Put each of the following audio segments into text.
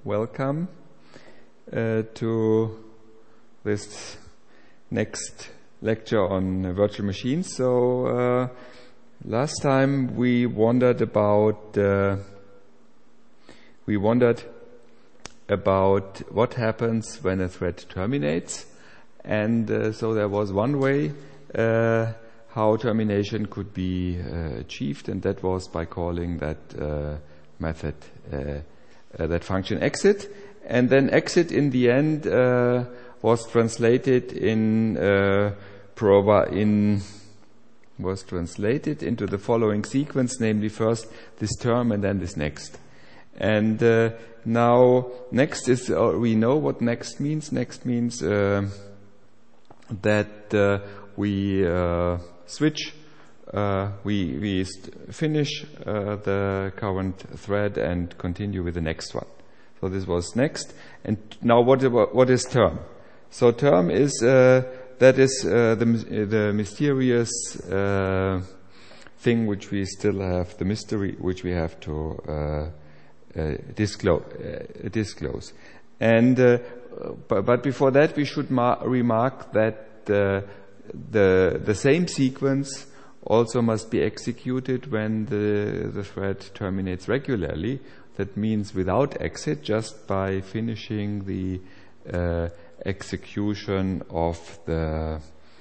welcome to this next lecture on virtual machines. So last time we wondered about what happens when a thread terminates, and so there was one way how termination could be achieved, and that was by calling that method that function exit. And then exit in the end was translated into the following sequence, namely first this term and then this next. And now next is, we know what next means. Next means that we switch, we finish the current thread and continue with the next one. So this was next. And now what is term? So term is the mysterious thing which we still have, the mystery which we have to disclose. And but before that we should remark that the same sequence also must be executed when the thread terminates regularly. That means without exit, just by finishing the execution of the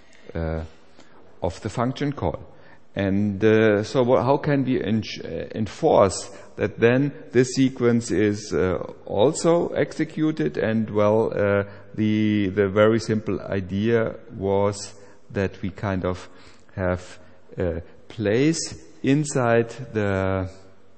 function call. And so how can we enforce that then this sequence is also executed? And the very simple idea was that we kind of have place inside the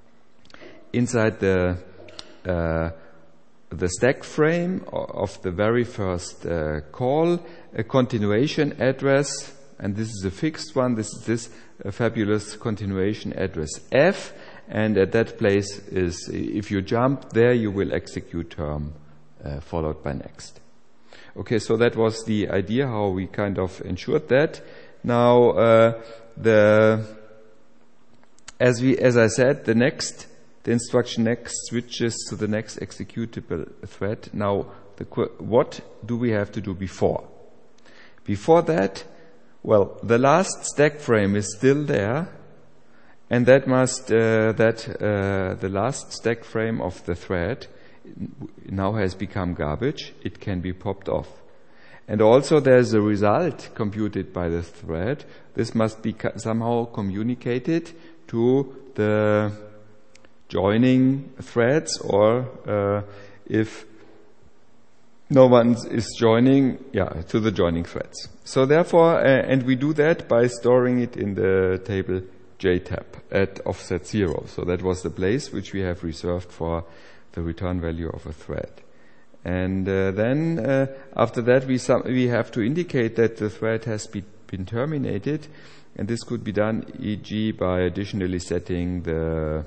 stack frame of the very first call, a continuation address, and this is a fixed one. This is this fabulous continuation address F, and at that place is, if you jump there, you will execute term followed by next. Okay, so that was the idea how we kind of ensured that. Now as I said, the instruction next switches to the next executable thread. Now, what do we have to do before? Before that, the last stack frame is still there, and the last stack frame of the thread now has become garbage. It can be popped off. And also there's a result computed by the thread. This must be somehow communicated to the joining threads, or if no one is joining, to the joining threads. So therefore, and we do that by storing it in the table JTab at offset 0. So that was the place which we have reserved for the return value of a thread. And then after that we have to indicate that the thread has been terminated, and this could be done e.g. by additionally setting the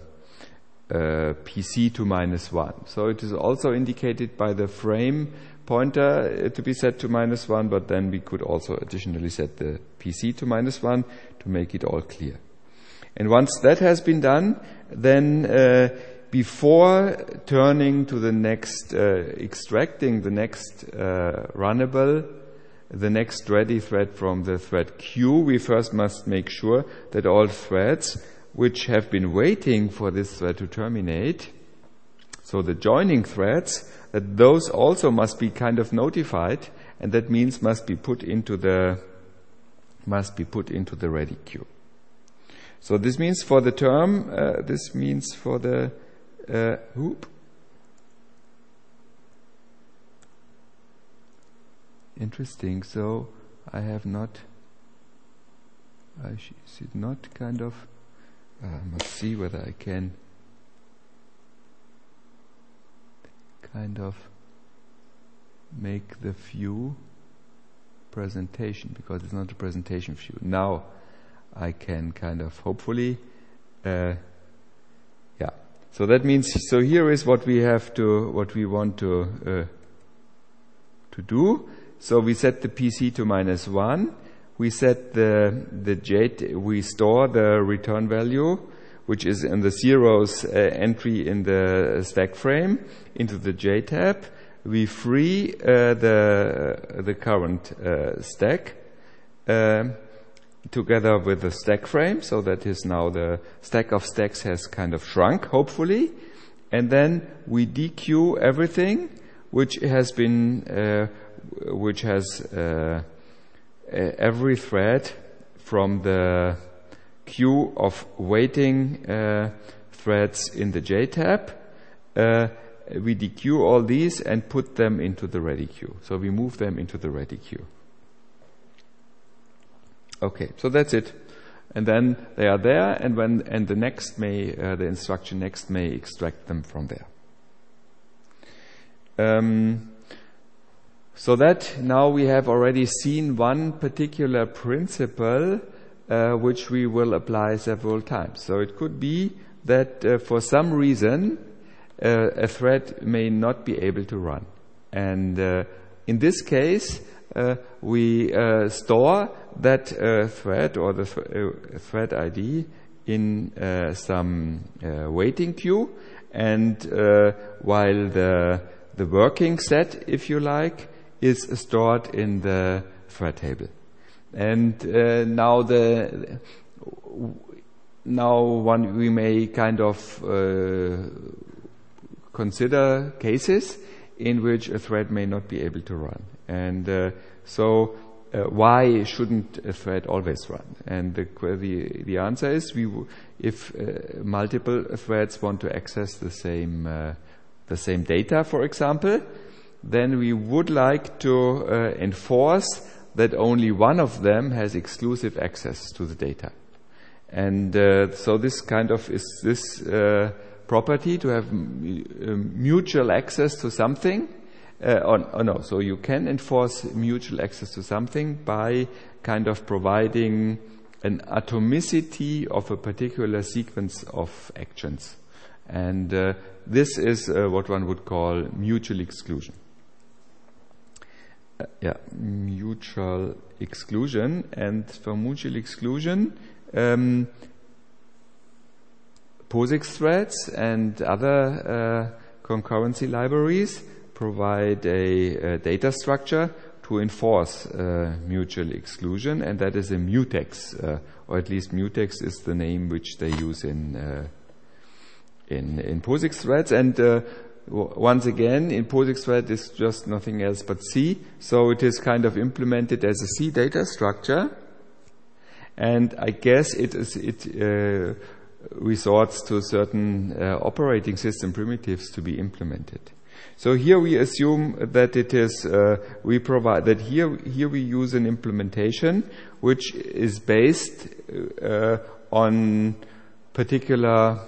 PC to -1. So it is also indicated by the frame pointer to be set to -1, but then we could also additionally set the PC to -1 to make it all clear. And once that has been done, then before turning to the next, extracting the next runnable, the next ready thread from the thread queue, we first must make sure that all threads which have been waiting for this thread to terminate, so the joining threads, that those also must be kind of notified, and that means must be put into the ready queue. So this means for the term, this means for the Interesting. So I should not kind of. I must see whether I can kind of make the view presentation, because it's not a presentation view. Now I can kind of hopefully, So that means, so here is what we want to do. So we set the PC to -1. We set we store the return value, which is in the zeros entry in the stack frame, into the JTAB. We free the current stack together with the stack frame, so that is now the stack of stacks has kind of shrunk, hopefully. And then we dequeue everything which has been, which has every thread from the queue of waiting threads in the JTAB. We dequeue all these and put them into the ready queue. So we move them into the ready queue. Okay, so that's it. And then they are there, and the next may the instruction next may extract them from there. So that now we have already seen one particular principle which we will apply several times. So it could be that for some reason a thread may not be able to run, and in this case we store that thread or the thread ID in some waiting queue, and while the working set, if you like, is stored in the thread table. And we may kind of consider cases in which a thread may not be able to run. And so why shouldn't a thread always run? And the answer is, if multiple threads want to access the same data, for example, then we would like to enforce that only one of them has exclusive access to the data. And so this kind of is this property to have mutual access to something. So you can enforce mutual access to something by kind of providing an atomicity of a particular sequence of actions. And this is what one would call mutual exclusion. Mutual exclusion. And for mutual exclusion, POSIX threads and other concurrency libraries provide a data structure to enforce mutual exclusion, and that is a mutex, or at least mutex is the name which they use in POSIX threads. And once again, in POSIX thread is just nothing else but C, so it is kind of implemented as a C data structure, and I guess it resorts to certain operating system primitives to be implemented. So here we assume that it is we provide that here we use an implementation which is based on particular.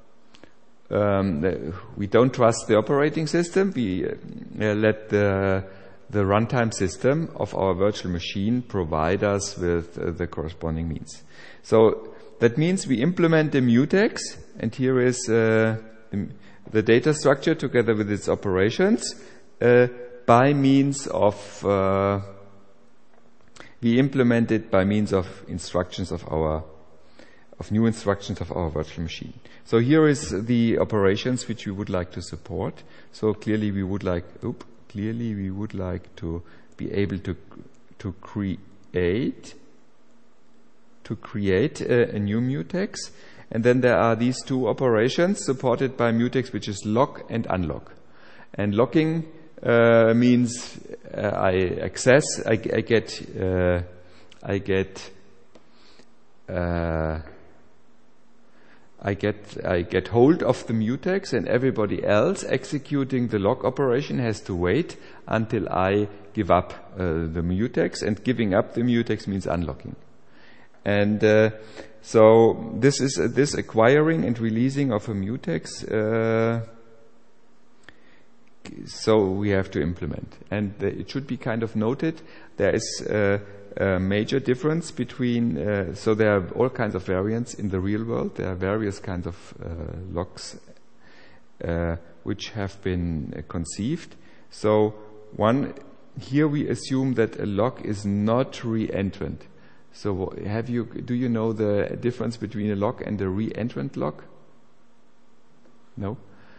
We don't trust the operating system. We let the runtime system of our virtual machine provide us with the corresponding means. So that means we implement the mutex, and here is the data structure together with its operations by means of we implement it by means of instructions of new instructions of our virtual machine. So here is the operations which we would like to support. So clearly we would like to be able to create a new mutex. And then there are these two operations supported by mutex, which is lock and unlock. And locking means I get hold of the mutex, and everybody else executing the lock operation has to wait until I give up the mutex, and giving up the mutex means unlocking. And so this acquiring and releasing of a mutex, so we have to implement. And it should be kind of noted, there is a major difference between, so there are all kinds of variants in the real world. There are various kinds of locks which have been conceived. So here we assume that a lock is not re-entrant. So do you know the difference between a lock and a re-entrant lock? No?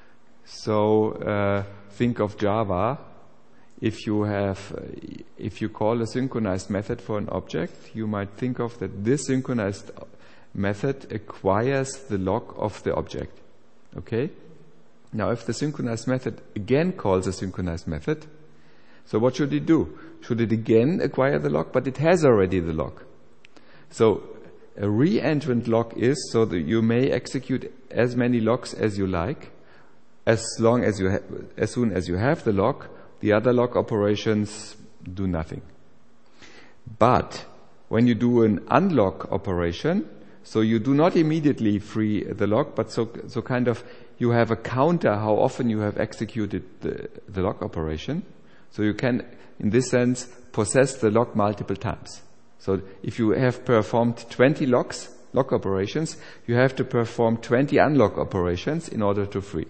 So think of Java. If you call a synchronized method for an object, you might think of that this synchronized method acquires the lock of the object. Okay? Now if the synchronized method again calls a synchronized method, so what should it do? Should it again acquire the lock? But it has already the lock. So a re-entrant lock is so that you may execute as many locks as you like, as soon as you have the lock. The other lock operations do nothing. But when you do an unlock operation, so you do not immediately free the lock, but so kind of you have a counter how often you have executed the lock operation. So you can, in this sense, possess the lock multiple times. So if you have performed 20 lock operations, you have to perform 20 unlock operations in order to free.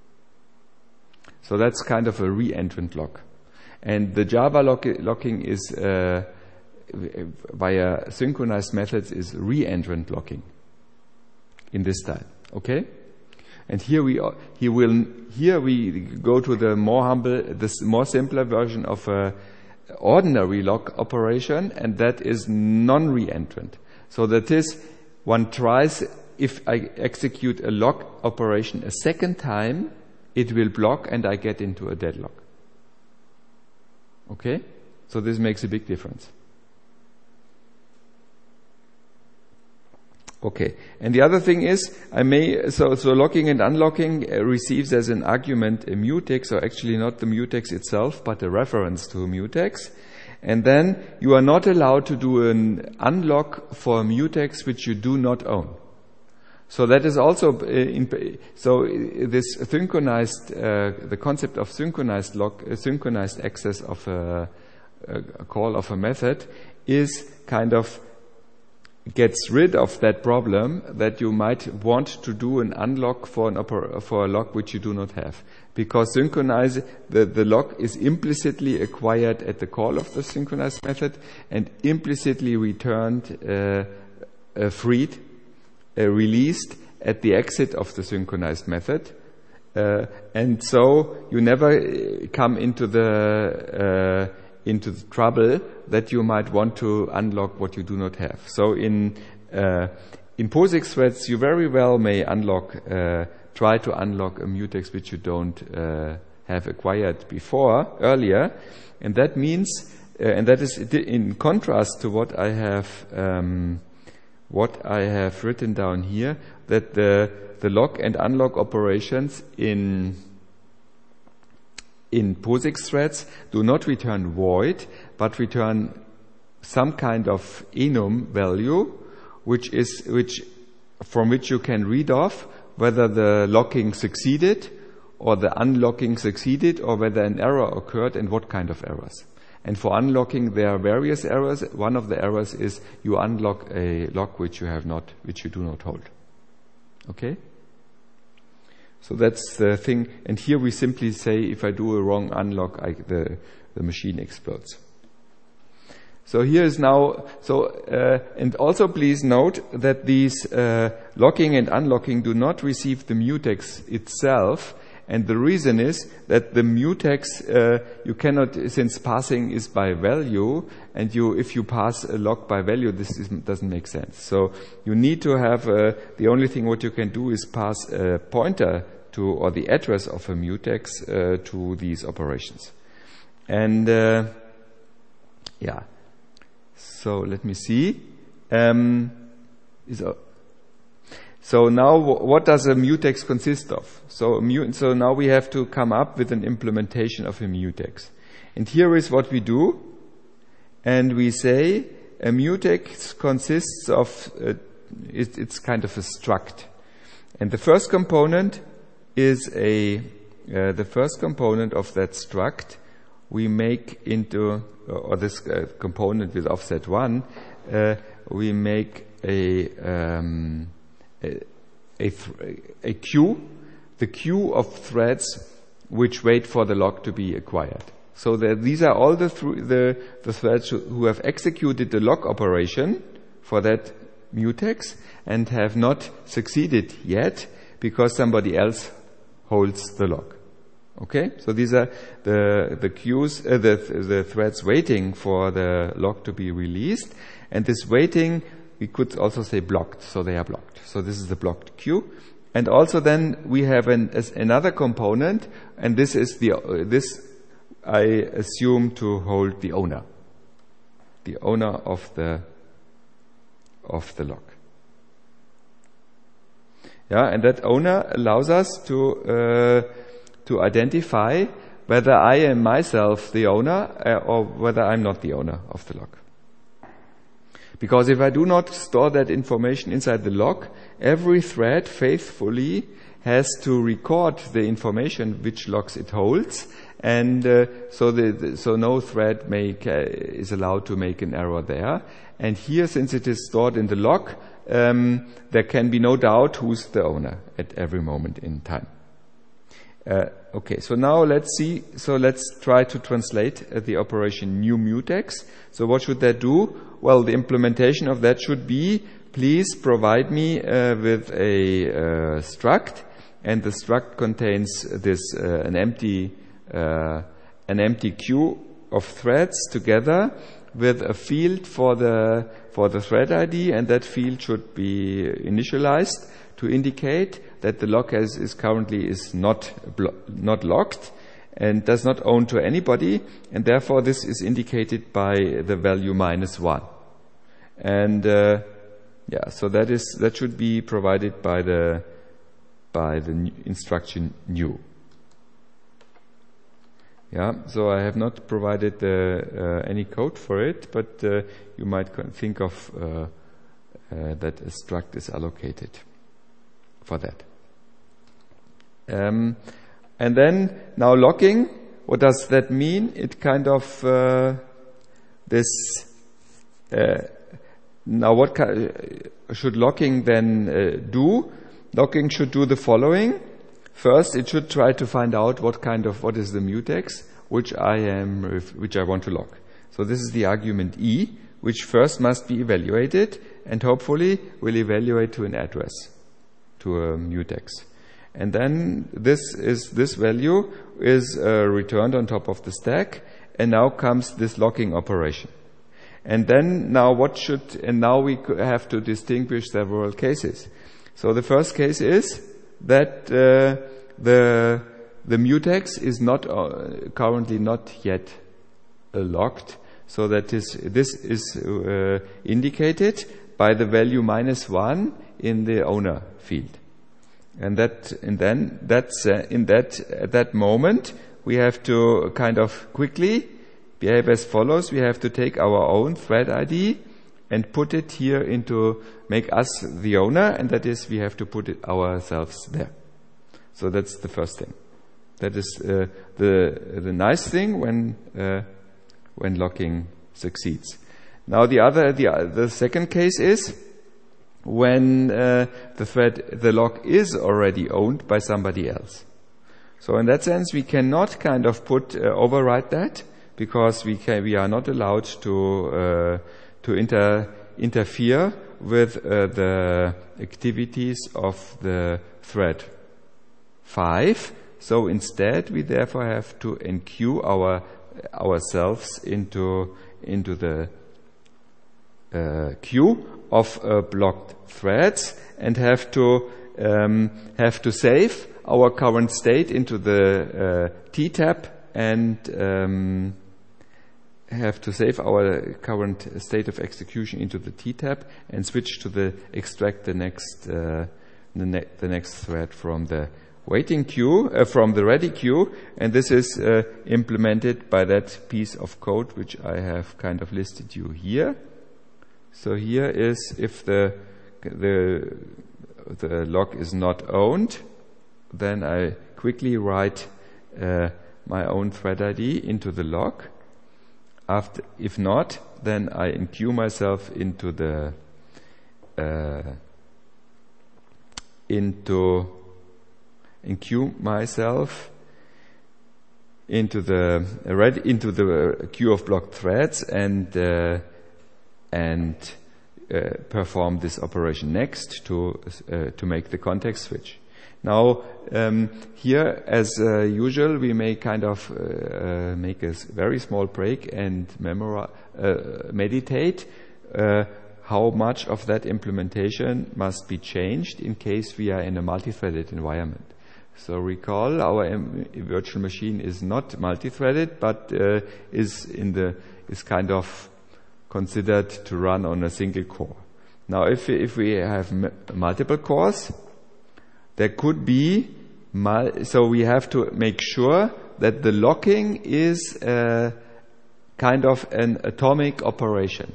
So that's kind of a re-entrant lock. And the Java locking is via synchronized methods is re-entrant locking in this style. Okay? And here we go to the more simpler version of a ordinary lock operation, and that is non-re-entrant. So that is, one tries, if I execute a lock operation a second time, it will block and I get into a deadlock. Okay? So this makes a big difference. Okay. And the other thing is, so locking and unlocking receives as an argument a mutex, or actually not the mutex itself, but a reference to a mutex. And then you are not allowed to do an unlock for a mutex which you do not own. So that is also this synchronized, the concept of synchronized access of a call of a method is kind of gets rid of that problem that you might want to do an unlock for a lock which you do not have, because the lock is implicitly acquired at the call of the synchronized method and implicitly returned, freed, released at the exit of the synchronized method, and so you never come into the trouble that you might want to unlock what you do not have. So in POSIX threads, you very well may try to unlock a mutex which you don't have acquired earlier, and that means, and that is in contrast to what I have written down here, that the lock and unlock operations in POSIX threads do not return void, but return some kind of enum value, from which you can read off whether the locking succeeded or the unlocking succeeded, or whether an error occurred and what kind of errors. And for unlocking, there are various errors. One of the errors is you unlock a lock which you do not hold. Okay? So that's the thing. And here we simply say, if I do a wrong unlock, the machine explodes. So here is now, and also please note that these locking and unlocking do not receive the mutex itself. And the reason is that the mutex, you cannot, since passing is by value, and if you pass a lock by value, doesn't make sense. So you need to have, the only thing what you can do is pass a pointer to, or the address of a mutex to these operations. And, so let me see. So now what does a mutex consist of? So now we have to come up with an implementation of a mutex. And here is what we do. And we say a mutex consists of, it's kind of a struct. And the first component is the first component of that struct we make into, or this component with offset 1, we make a queue, the queue of threads which wait for the lock to be acquired. So these are all the threads who have executed the lock operation for that mutex and have not succeeded yet because somebody else holds the lock. Okay, so these are the queues, the threads waiting for the lock to be released, and this waiting we could also say blocked, so they are blocked. So this is the blocked queue, and also then we have another component, and this is this I assume to hold the owner of the lock. Yeah, and that owner allows us to identify whether I am myself the owner or whether I'm not the owner of the lock. Because if I do not store that information inside the lock, every thread faithfully has to record the information which locks it holds, and so no thread is allowed to make an error there. And here, since it is stored in the lock, there can be no doubt who's the owner at every moment in time. Okay, so now let's see. So let's try to translate the operation new mutex. So what should that do? Well, the implementation of that should be, please provide me with a struct, and the struct contains this an empty queue of threads together with a field for the thread ID, and that field should be initialized to indicate that the lock is currently not locked and does not own to anybody, and therefore this is indicated by the value -1. And so that should be provided by the instruction new. Yeah, so I have not provided any code for it, but you might think of that a struct is allocated for that. And then now locking, what does that mean? It kind of now what should locking then do? Locking should do the following. First, it should try to find out what is the mutex which I want to lock. So this is the argument E, which first must be evaluated and hopefully will evaluate to an address, to a mutex. And then this value is returned on top of the stack, and now comes this locking operation. And then now we have to distinguish several cases. So the first case is that the mutex is not currently not yet locked, so that this is indicated by the value -1 in the owner field. And at that moment we have to kind of quickly behave as follows. We have to take our own thread ID and put it here make us the owner, and that is, we have to put it ourselves there. So that's the first thing. That is the nice thing when locking succeeds. Now the second case is when the lock is already owned by somebody else. So in that sense, we cannot kind of override that, because we are not allowed to interfere with the activities of the thread 5. So instead, we therefore have to enqueue ourselves into the queue of blocked threads, and have to save our current state into the TTAP, and have to save our current state of execution into the TTAP and switch to extract the next thread from the waiting queue, from the ready queue, and this is implemented by that piece of code which I have kind of listed you here. So here is if the lock is not owned, then I quickly write my own thread ID into the lock. If not, then I enqueue myself into the queue of blocked threads, and perform this operation next to make the context switch. Now, here, as usual, we may kind of make a very small break and meditate how much of that implementation must be changed in case we are in a multi-threaded environment. So recall, our virtual machine is not multi-threaded, but is kind of considered to run on a single core. Now, if we have multiple cores, there could be, so we have to make sure that the locking is kind of an atomic operation.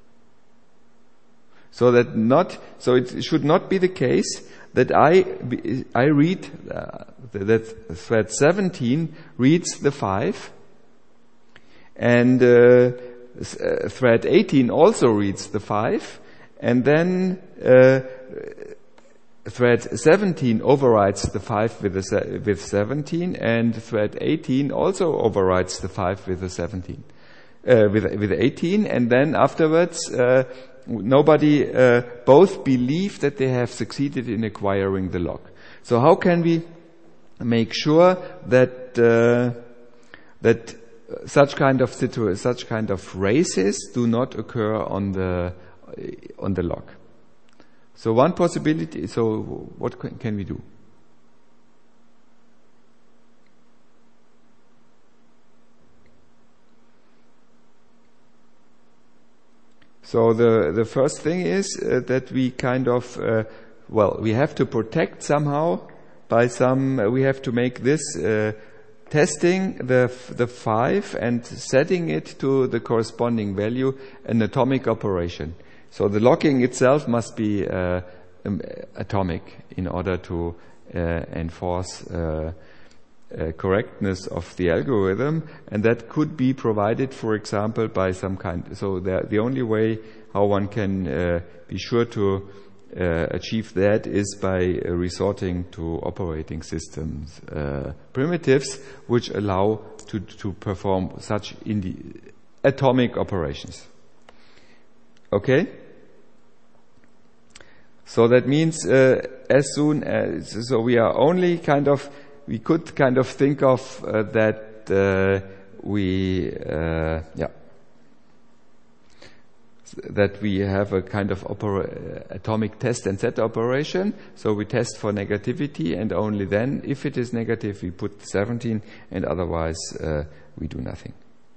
So it should not be the case that I read that thread 17 reads the 5, and thread 18 also reads the 5, and then thread 17 overrides the 5 with 17, and thread 18 also overrides the 5 with the 17, with 18, and then afterwards nobody both believe that they have succeeded in acquiring the lock. So how can we make sure that that such kind of races do not occur on the lock? So one possibility. So what can we do? So the first thing is that we kind of we have to protect somehow by we have to make this testing the 5 and setting it to the corresponding value an atomic operation. So the locking itself must be atomic in order to enforce correctness of the algorithm, and that could be provided, for example, by some kind. So the only way how one can be sure to achieve that is by resorting to operating systems primitives, which allow to perform such atomic operations. Okay? So that means as soon as we are only we could kind of think of that that we have a kind of atomic test and set operation. So we test for negativity, and only then, if it is negative, we put 17, and otherwise we do nothing.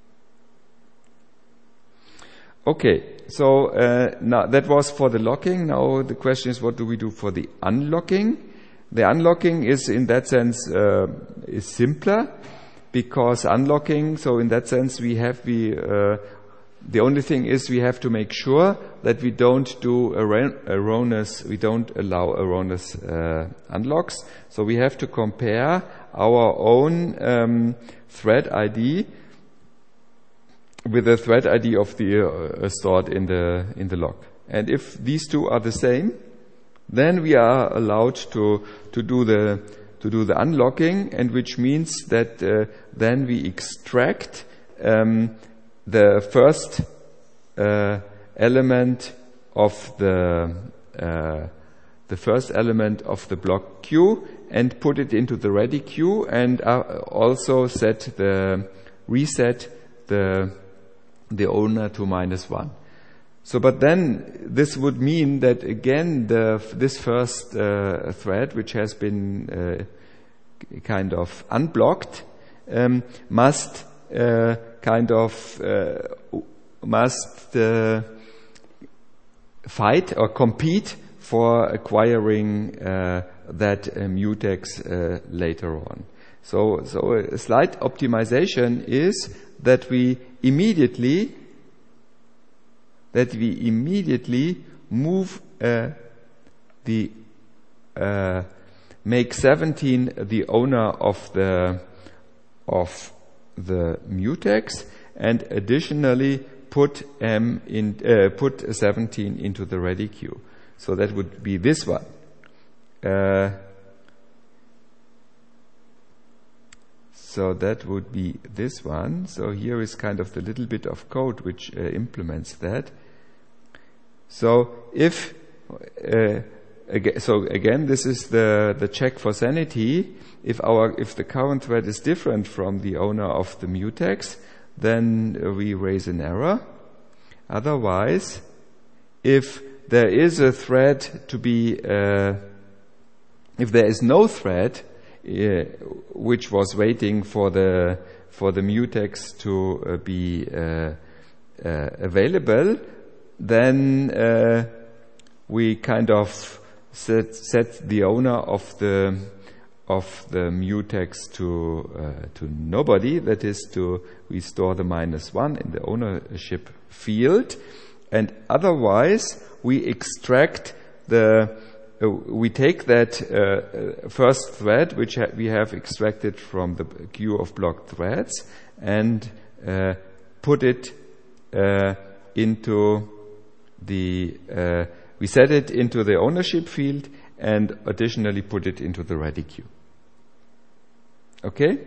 Okay, so now that was for the locking. Now the question is, what do we do for the unlocking? The unlocking is, in that sense, is simpler, because unlocking. So in that sense, the only thing is we have to make sure that we don't do we don't allow erroneous unlocks. So we have to compare our own thread ID with the thread ID of the stored in the lock. And if these two are the same, then we are allowed to do the unlocking, and which means that then we extract the first element of the first element of the block Q and put it into the ready queue, and also reset the owner to -1. So, but then this would mean that again this first thread, which has been kind of unblocked, must fight or compete for acquiring that mutex later on. So a slight optimization is that we immediately move make 17 the owner of the mutex, and additionally put 17 into the ready queue. So that would be this one. So that would be this one. So here is kind of the little bit of code which implements that. So if so again, this is the check for sanity. If the current thread is different from the owner of the mutex, then we raise an error. Otherwise, if there is a thread to be, if there is no thread which was waiting for the mutex to be available, then we kind of set the owner of the mutex to nobody. That is, we store the -1 in the ownership field, and otherwise we extract we take that first thread which we have extracted from the queue of blocked threads and put it into the we set it into the ownership field and additionally put it into the ready queue. Okay?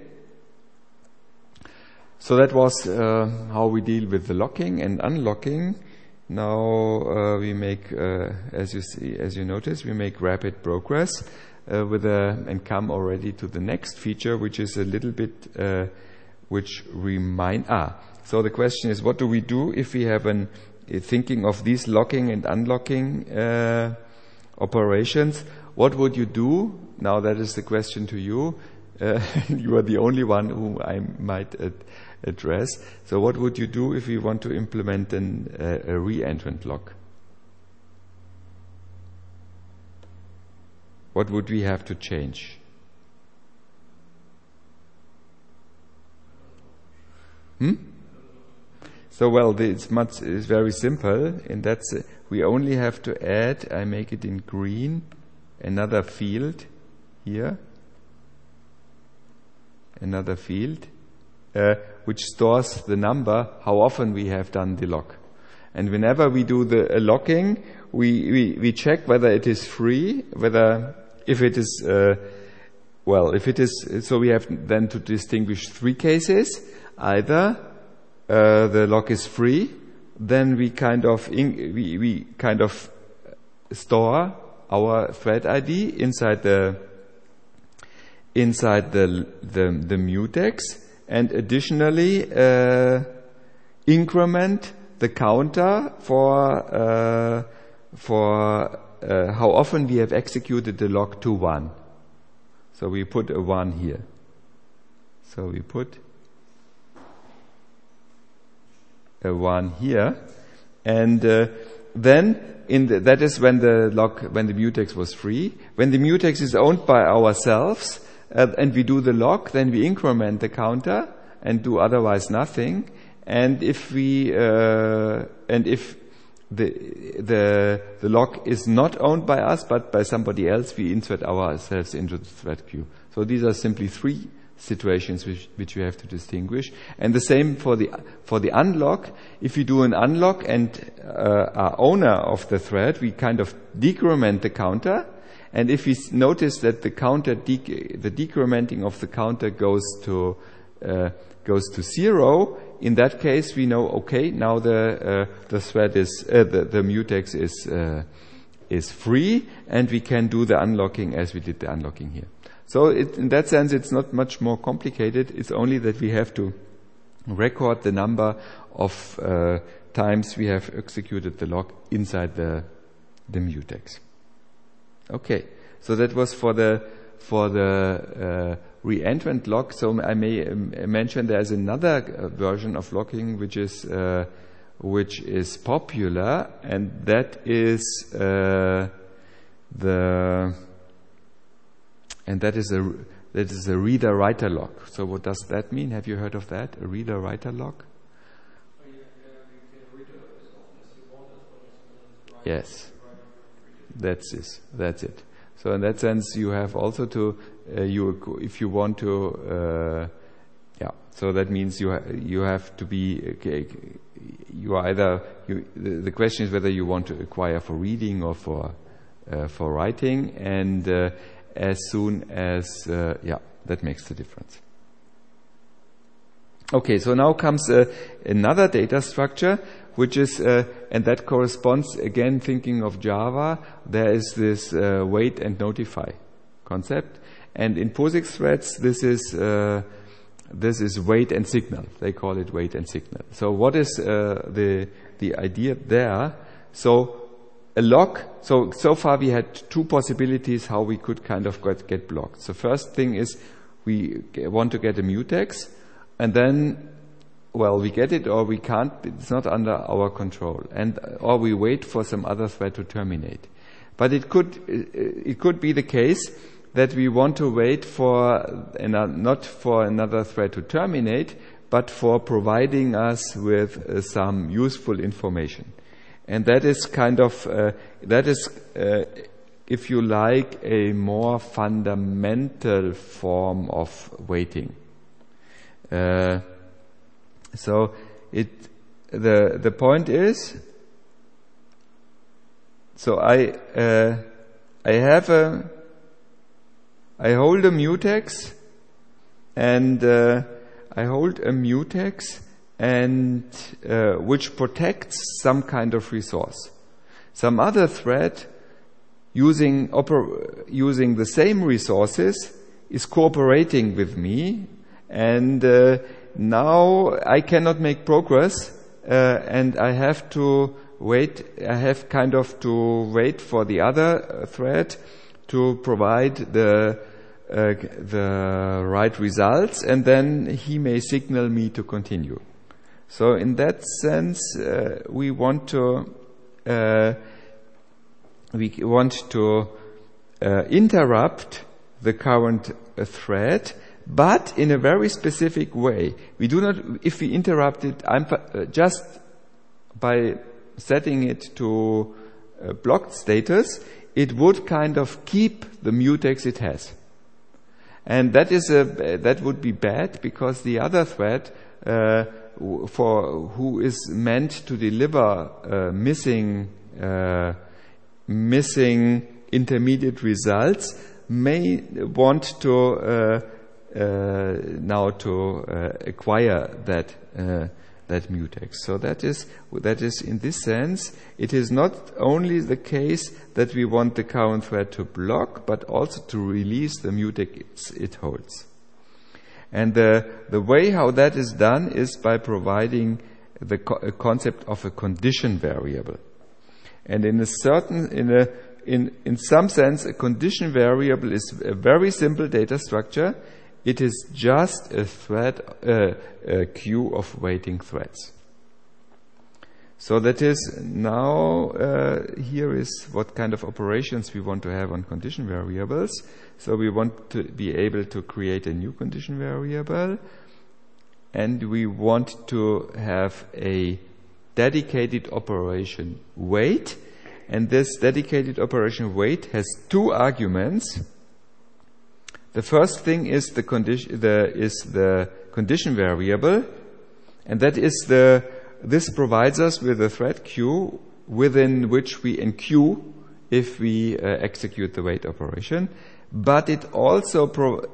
So that was how we deal with the locking and unlocking. Now we make, as you notice, we make rapid progress and come already to the next feature, which is a little bit So the question is, what do we do if we have thinking of these locking and unlocking operations? What would you do? Now that is the question to you. You are the only one whom I might address. So what would you do if you want to implement a re-entrant lock? What would we have to change? So it's very simple. And that's we only have to add. I make it in green. Another field here. Another field which stores the number how often we have done the lock. And whenever we do the locking, we check whether it is free, if it is so we have then to distinguish three cases. Either the lock is free, then we kind of store our thread ID inside the mutex, and additionally increment the counter for how often we have executed the lock to 1. So we put a 1 here. So we put a 1 here, and then that is when the mutex was free. When the mutex is owned by ourselves and we do the lock, then we increment the counter and do otherwise nothing. And if the lock is not owned by us but by somebody else, we insert ourselves into the thread queue. So these are simply three situations which you have to distinguish. And the same for the unlock. If you do an unlock and are owner of the thread, we kind of decrement the counter. And if we notice that the decrementing of the counter goes to 0, in that case we know, okay, now the thread is the mutex is free, and we can do the unlocking as we did the unlocking here. So in that sense, it's not much more complicated. It's only that we have to record the number of times we have executed the lock inside the mutex. Okay, so that was for the re-entrant lock. So I may mention there's another version of locking which is popular, and that is a reader-writer lock. So what does that mean? Have you heard of that? A reader-writer lock? Yes, that's it. So in that sense, you have also to if you want to so that means you have to be the question is whether you want to acquire for reading or for writing, and as soon as that makes the difference. Okay, so now comes another data structure which is, and that corresponds, again, thinking of Java, there is this wait and notify concept. And in POSIX threads, this is wait and signal. They call it wait and signal. So what is the idea there? So a lock, so far we had two possibilities how we could kind of get blocked. So first thing is we want to get a mutex, and then, well, we get it or we can't, it's not under our control, and or we wait for some other thread to terminate. But it could be the case that we want to wait for not for another thread to terminate, but for providing us with some useful information. And that is kind of, if you like, a more fundamental form of waiting. So the point is, so I hold a mutex, and I hold a mutex, and which protects some kind of resource. Some other thread using the same resources is cooperating with me, and now I cannot make progress, and I have to wait. I have kind of to wait for the other thread to provide the right results, and then he may signal me to continue. So in that sense, we want to interrupt the current thread, but in a very specific way. We do not, if we interrupt it, just by setting it to blocked status, it would kind of keep the mutex it has. And that would be bad, because the other thread, for who is meant to deliver missing intermediate results, may want to now to acquire that mutex. So that is in this sense, it is not only the case that we want the current thread to block, but also to release the mutex it holds. And the way how that is done is by providing the concept of a condition variable. And in some sense, a condition variable is a very simple data structure. It is just a thread, a queue of waiting threads. So that is now, here is what kind of operations we want to have on condition variables. So we want to be able to create a new condition variable, and we want to have a dedicated operation wait, and this dedicated operation wait has two arguments. The first thing is the condition variable, and that is this provides us with a thread queue within which we enqueue if we execute the wait operation. But it also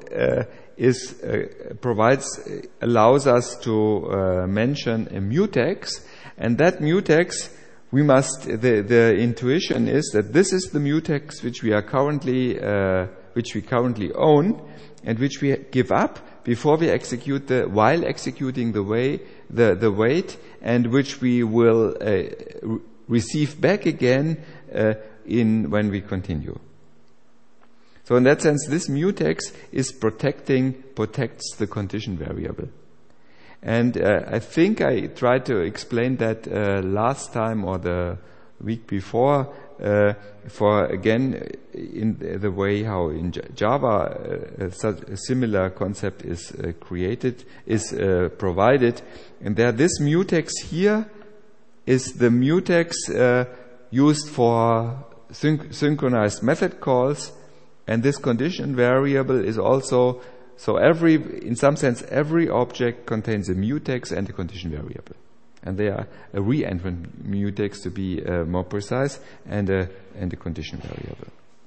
allows us to mention a mutex, and that mutex the intuition is that this is the mutex which we currently own, and which we give up before we execute while executing the wait, and which we will receive back again when we continue. So in that sense, this mutex protects the condition variable. And I think I tried to explain that last time or the week before, for again in the way how in Java such a similar concept is provided. And there, this mutex here is the mutex used for synchronized method calls, and this condition variable is also, so in some sense every object contains a mutex and a condition variable. And they are a re-entrant mutex, to be more precise, and a condition variable.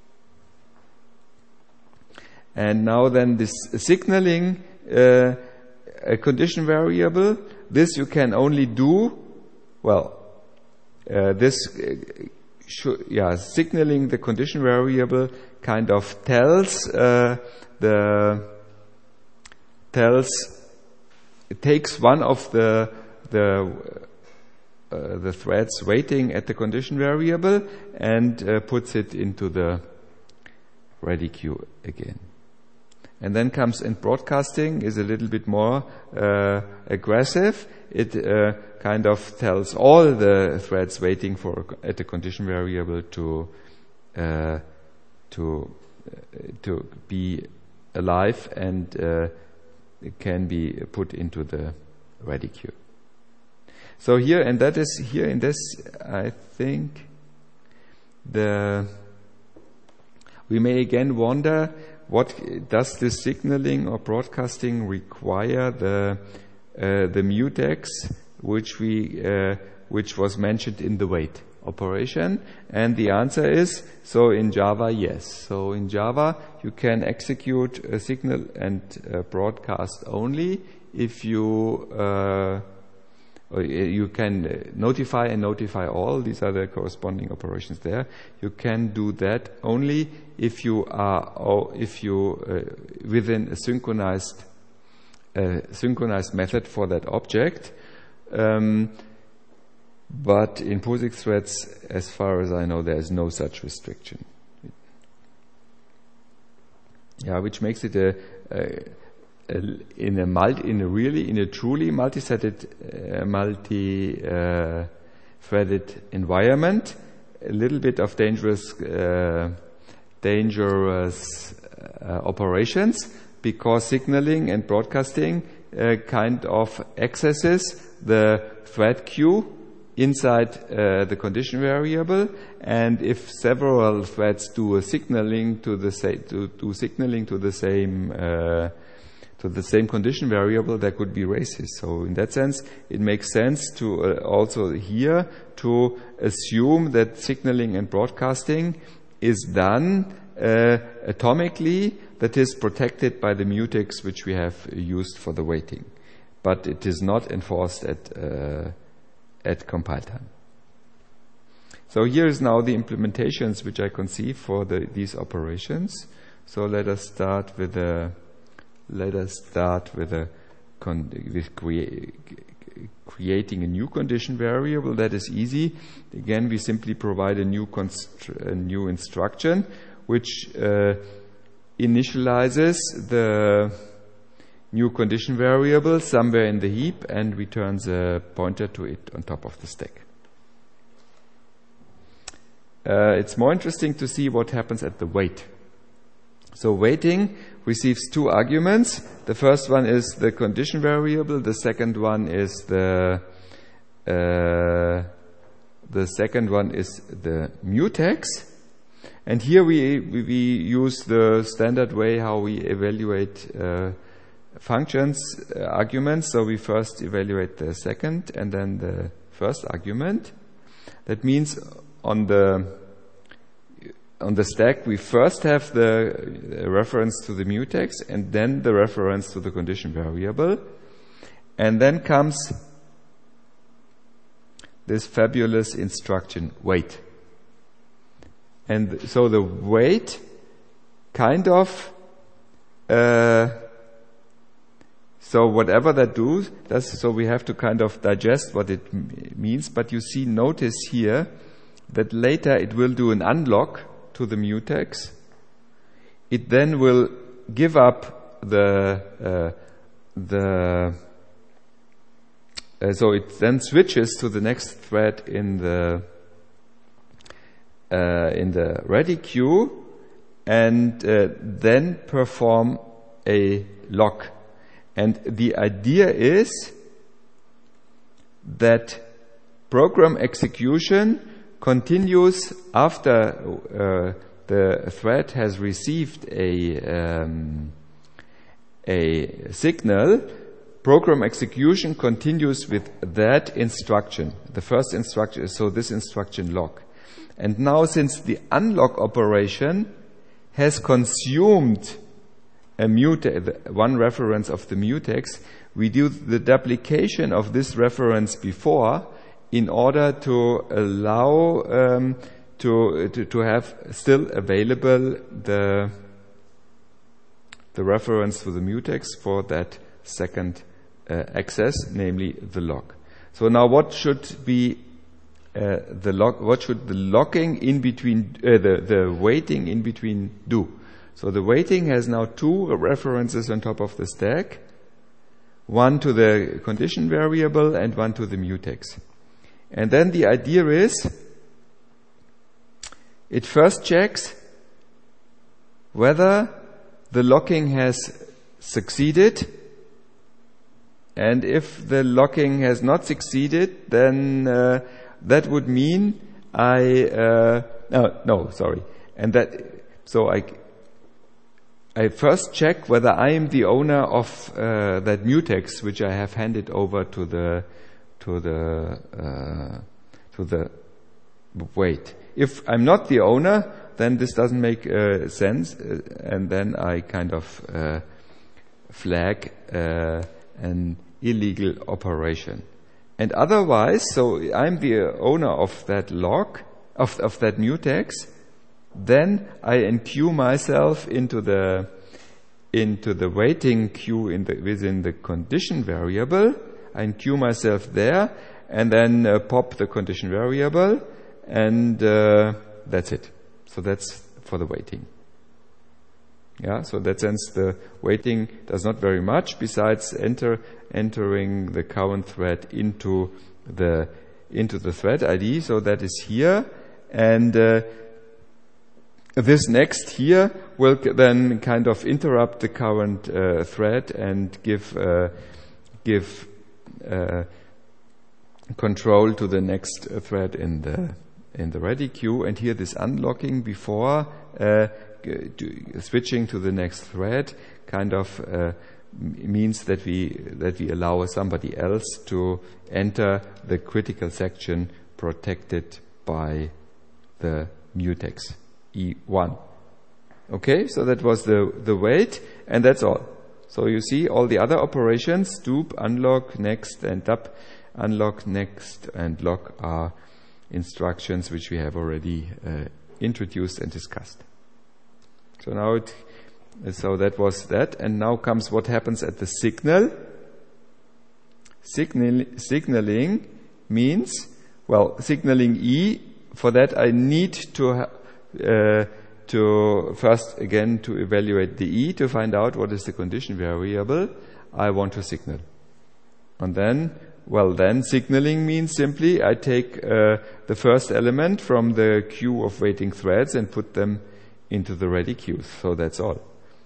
And now then this signaling a condition variable, this you can only do, well, signaling the condition variable kind of it takes one of the threads waiting at the condition variable and puts it into the ready queue again. And then comes in broadcasting is a little bit more aggressive. It kind of tells all the threads waiting at the condition variable to be alive and can be put into the ready queue. So here, and that is here in this, I think we may again wonder, what does this signaling or broadcasting require the mutex which was mentioned in the wait operation? And the answer is, so in Java, yes. So in Java, you can execute a signal and broadcast only if you can notify and notify all. These are the corresponding operations there. You can do that only if you are within a synchronized method for that object. But in POSIX threads, as far as I know, there is no such restriction. Which makes it in a truly multi-threaded, multi-threaded environment, a little bit of dangerous operations, because signaling and broadcasting kind of accesses the thread queue inside the condition variable, and if several threads do signaling to the same condition variable, there could be races. So in that sense, it makes sense to also here to assume that signaling and broadcasting is done atomically, that is protected by the mutex which we have used for the waiting, but it is not enforced at compile time. So here is now the implementations which I conceive for these operations. So let us start with creating a new condition variable. That is easy. Again, we simply provide a new instruction which initializes the new condition variable somewhere in the heap and returns a pointer to it on top of the stack. It's more interesting to see what happens at the wait. So waiting receives two arguments. The first one is the condition variable. The second one is the mutex. And here we use the standard way how we evaluate functions arguments. So we first evaluate the second and then the first argument. That means on the stack we first have the reference to the mutex and then the reference to the condition variable, and then comes this fabulous instruction wait. And so the wait kind of so whatever that does, so we have to kind of digest what it means, but notice here that later it will do an unlock to the mutex. It then will give up so it then switches to the next thread in the ready queue and then perform a lock. And the idea is that program execution continues after the thread has received a signal. Program execution continues with that instruction. The first instruction is so this instruction lock. And now, since the unlock operation has consumed one reference of the mutex, we do the duplication of this reference before in order to allow to have still available the reference to the mutex for that second access, namely the lock. So now what should be what should the locking in between, the waiting in between do? So the waiting has now two references on top of the stack, one to the condition variable and one to the mutex. And then the idea is, it first checks whether the locking has succeeded, and if the locking has not succeeded, then that would mean and I first check whether I am the owner of that mutex which I have handed over to the wait. If I'm not the owner, then this doesn't make sense, and then I kind of flag an illegal operation. And otherwise, so I'm the owner of that lock, of that mutex, then I enqueue myself into the waiting queue within the condition variable. I enqueue myself there, and then pop the condition variable, and that's it. So that's for the waiting. Yeah, so in that sense the waiting does not very much besides entering the current thread into the thread ID. So that is here, and this next here will then kind of interrupt the current thread and give control to the next thread in the ready queue. And here this unlocking before switching to the next thread kind of means that we allow somebody else to enter the critical section protected by the mutex E1. Okay, so that was the wait, and that's all. So you see all the other operations, dupe, unlock, next, and up, unlock, next, and lock are instructions which we have already introduced and discussed. So that was that, and now comes what happens at the signal. Signaling means, well, signaling E. For that, I need to first again to evaluate the E to find out what is the condition variable I want to signal, and then signaling means simply I take the first element from the queue of waiting threads and put them into the ready queue. So that's all.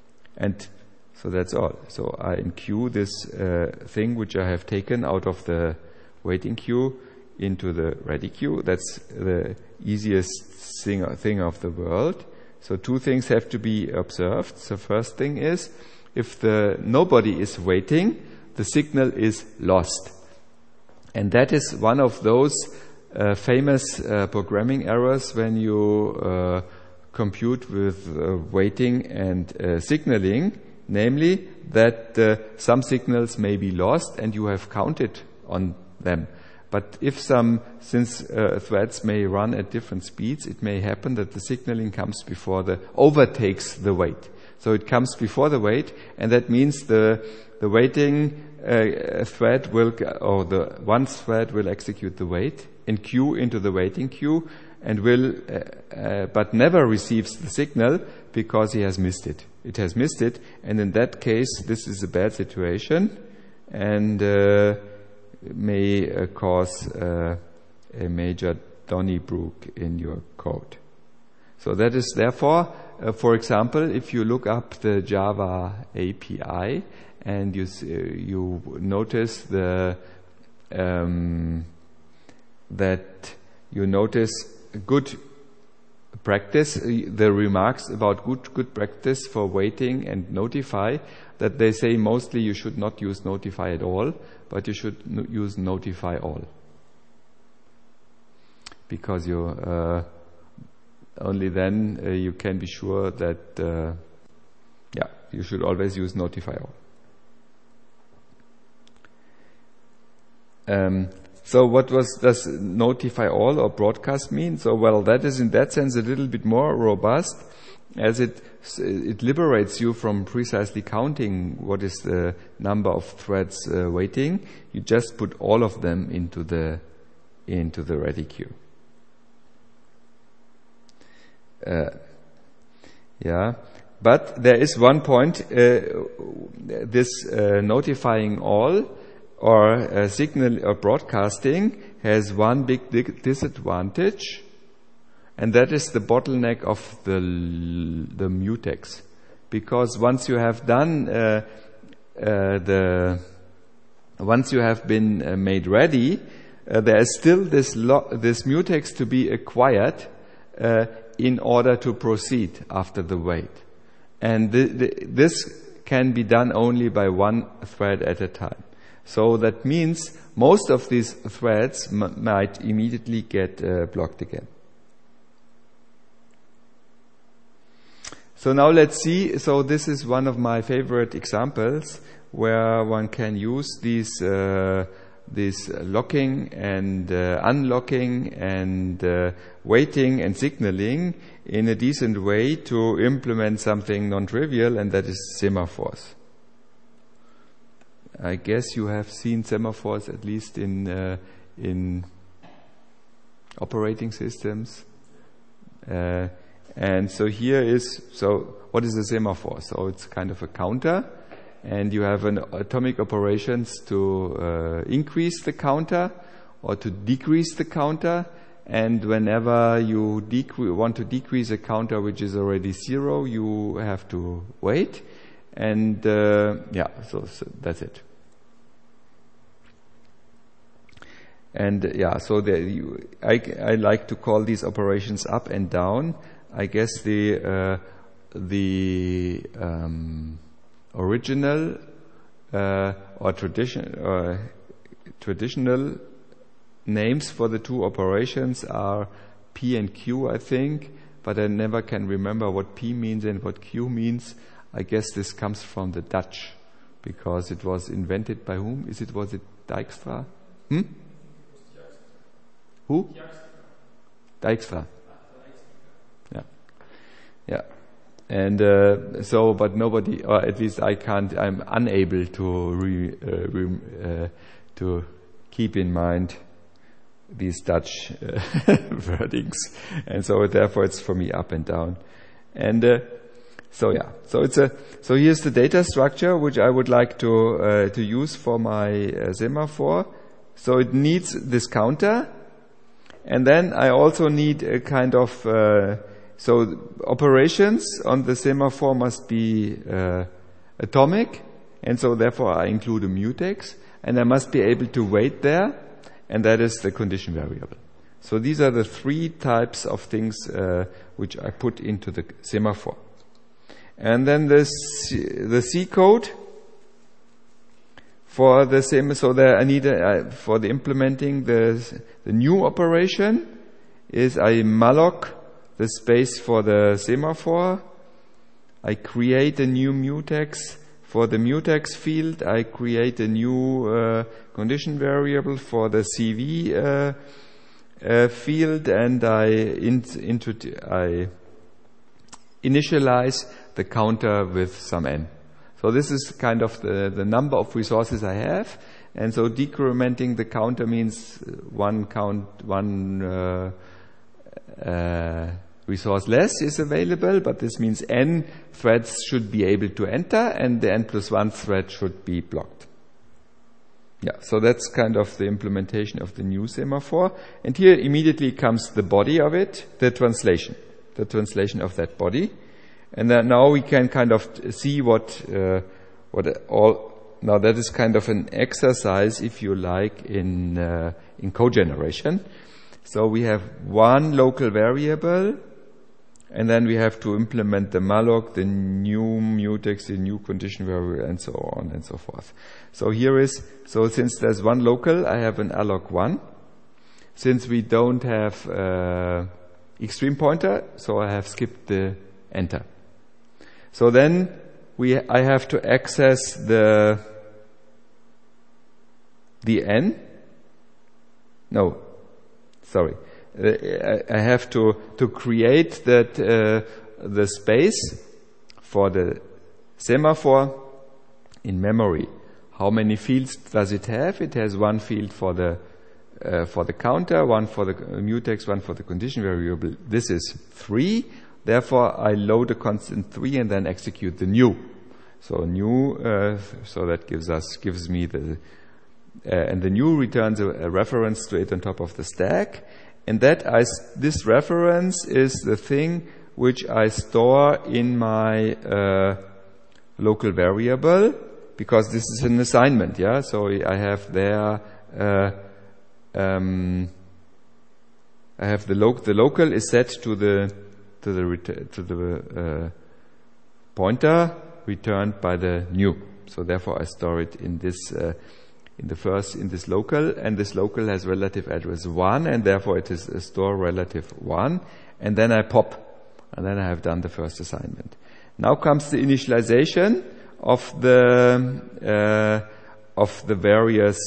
So I enqueue this thing which I have taken out of the waiting queue into the ready queue. That's the easiest thing of the world. So two things have to be observed. The first thing is, if nobody is waiting, the signal is lost. And that is one of those famous programming errors when you compute with waiting and signaling, namely that some signals may be lost and you have counted on them. But since threads may run at different speeds, it may happen that the signaling comes overtakes the wait. So it comes before the wait, and that means the waiting thread the one thread will execute the wait and queue into the waiting queue, and but never receives the signal because he has missed it. It has missed it, and in that case, this is a bad situation, and may cause a major Donnybrook in your code. So that is therefore, for example, if you look up the Java API and you notice good practice, the remarks about good practice for waiting and notify, that they say mostly you should not use notify at all, but you should use notify all, because only then you can be sure that you should always use notify all. So what does notify all or broadcast mean? So, well, that is in that sense a little bit more robust, as it liberates you from precisely counting what is the number of threads waiting. You just put all of them into the ready queue. But there is one point, this notifying all or signal or broadcasting has one big disadvantage, and that is the bottleneck of the mutex. Because once you have done once you have been made ready, there is still this mutex to be acquired in order to proceed after the wait. And this can be done only by one thread at a time. So that means most of these threads might immediately get blocked again. So now let's see. So this is one of my favorite examples where one can use these locking and unlocking and waiting and signaling in a decent way to implement something non-trivial, and that is semaphores. I guess you have seen semaphores at least in operating systems. And so what is a semaphore? So it's kind of a counter, and you have an atomic operations to increase the counter or to decrease the counter. And whenever you want to decrease a counter which is already 0, you have to wait. And so that's it. And so I like to call these operations up and down. I guess the original or traditional names for the two operations are P and Q, I think, but I never can remember what P means and what Q means. I guess this comes from the Dutch, because it was invented by whom? Was it Dijkstra? Who? Dijkstra. Yeah. And but nobody, or at least I'm unable to keep in mind these Dutch wordings, and so therefore it's for me up and down. And so here's the data structure which I would like to use for my semaphore. So it needs this counter, and then I also need a kind of so operations on the semaphore must be atomic, and so therefore I include a mutex, and I must be able to wait there, and that is the condition variable. So these are the three types of things which I put into the semaphore. And then the C code for the same. So there I need for the implementing the new operation is I malloc the space for the semaphore. I create a new mutex. For the mutex field, I create a new condition variable for the CV field, and I initialize the counter with some n. So this is kind of the number of resources I have, and so decrementing the counter means one resource less is available, but this means n threads should be able to enter, and the n+1 thread should be blocked. So that's kind of the implementation of the new semaphore. And here immediately comes the body of it, the translation of that body. And then now we can kind of see now that is kind of an exercise, if you like, in code generation. So we have one local variable, and then we have to implement the malloc, the new mutex, the new condition variable, and so on and so forth. So since there's one local, I have an alloc1. Since we don't have extreme pointer, so I have skipped the enter. So then I have to access the n, No, sorry. I have to create that the space for the semaphore in memory. How many fields does it have? It has one field for the counter, one for the mutex, one for the condition variable. This is 3. Therefore, I load a constant 3 and then execute the new. So new, so that gives me the, and the new returns a reference to it on top of the stack. And this reference is the thing which I store in my local variable, because this is an assignment, yeah. So I have there, I have the local is set to the pointer returned by the new. So therefore I store it in this in this local, and this local has relative address 1, and therefore it is a store relative 1, and then I pop, and then I have done the first assignment. Now comes the initialization of the various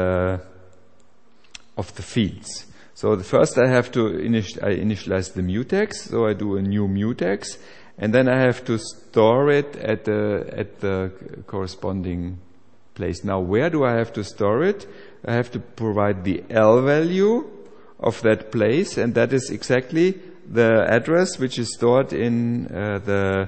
of the fields. So first I have to initialize the mutex. So I do a new mutex, and then I have to store it at the corresponding place. Now, where do I have to store it? I have to provide the L value of that place, and that is exactly the address which is stored in the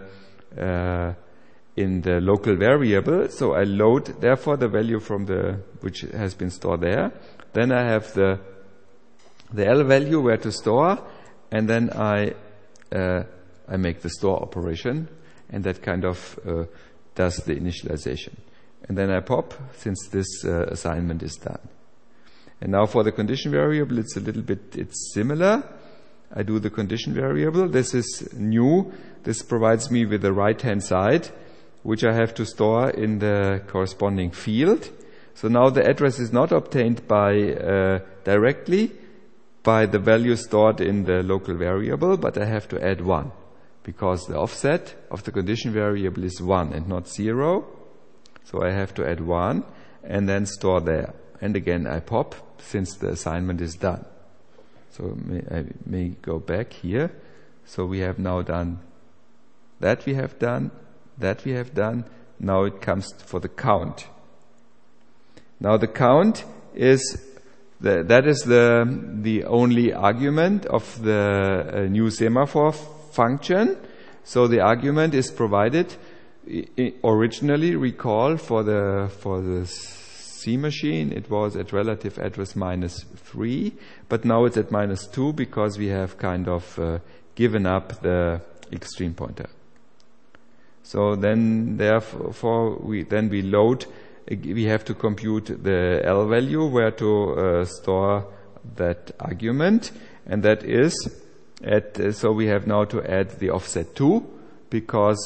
local variable. So I load, therefore, the value from which has been stored there. Then I have the L value where to store, and then I make the store operation, and that kind of does the initialization. And then I pop, since this assignment is done. And now for the condition variable, it's similar. I do the condition variable. This is new. This provides me with the right-hand side, which I have to store in the corresponding field. So now the address is not obtained directly by the value stored in the local variable, but I have to add 1, because the offset of the condition variable is 1 and not 0. So I have to add 1 and then store there. And again I pop, since the assignment is done. So I may go back here. So we have now done that, we have done that, we have done. Now it comes for the count. Now the count is that is the only argument of the new semaphore function. So the argument is provided. Originally, recall for the C machine, it was at relative address -3, but now it's at -2 because we have kind of given up the extreme pointer. So then, therefore, we load. We have to compute the L value where to store that argument, and that is so we have now to add the offset 2, because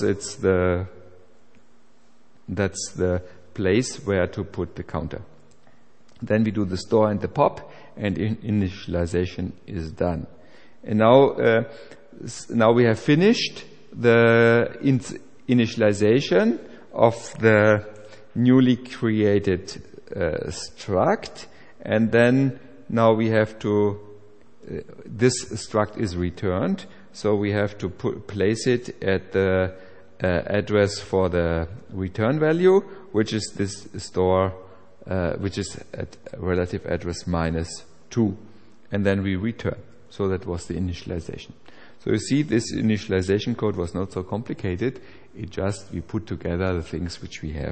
that's the place where to put the counter. Then we do the store and the pop, and initialization is done. And now we have finished the initialization of the newly created struct, and then now we have to this struct is returned, so we have to place it at the address for the return value, which is this store, which is at relative address -2, and then we return. So that was the initialization. So you see, this initialization code was not so complicated. We put together the things which we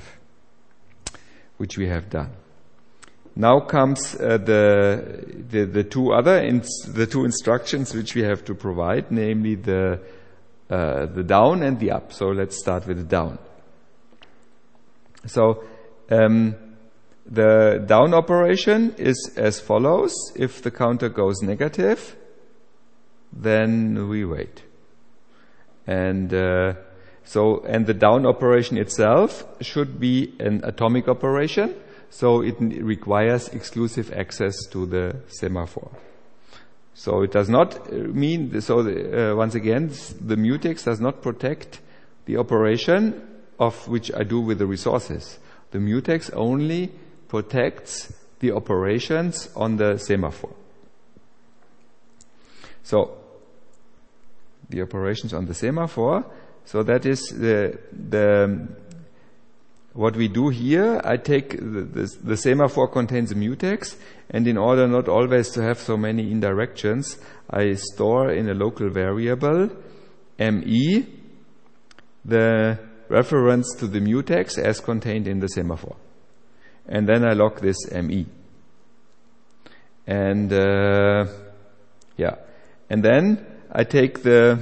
have done. Now comes the two instructions which we have to provide, namely the down and the up. So let's start with the down. So the down operation is as follows: if the counter goes negative, then we wait. And the down operation itself should be an atomic operation, so it requires exclusive access to the semaphore. So it does not mean, once again, the mutex does not protect the operation of which I do with the resources. The mutex only protects the operations on the semaphore. So, the operations on the semaphore, so that is what we do here. I take the semaphore contains a mutex, and in order not always to have so many indirections, I store in a local variable ME the reference to the mutex as contained in the semaphore. And then I log this ME. And and then I take the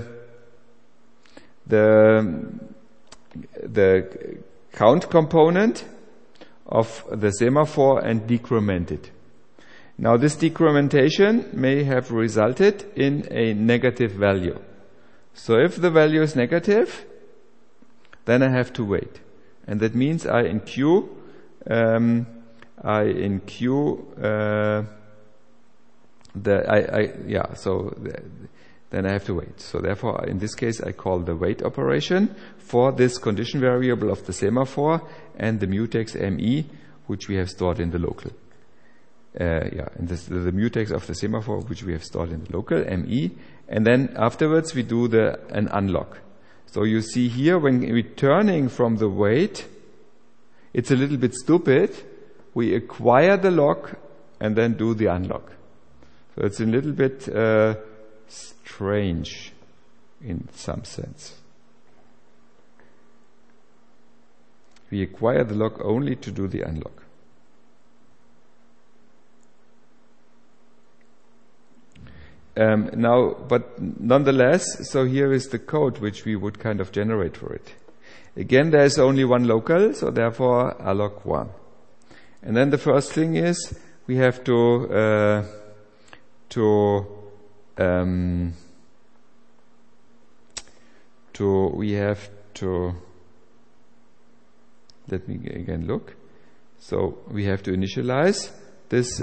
count component of the semaphore and decrement it. Now this decrementation may have resulted in a negative value. So if the value is negative, then I have to wait. And that means then I have to wait. So therefore, in this case, I call the wait operation for this condition variable of the semaphore and the mutex ME, which we have stored in the local. And the mutex of the semaphore, which we have stored in the local, ME. And then afterwards, we do an unlock. So you see here, when returning from the wait, it's a little bit stupid. We acquire the lock and then do the unlock. So it's a little bit strange in some sense. We acquire the lock only to do the unlock. But nonetheless, so here is the code which we would kind of generate for it. Again, there is only one local, so therefore alloc 1. And then the first thing is we have to let me again look. So we have to initialize this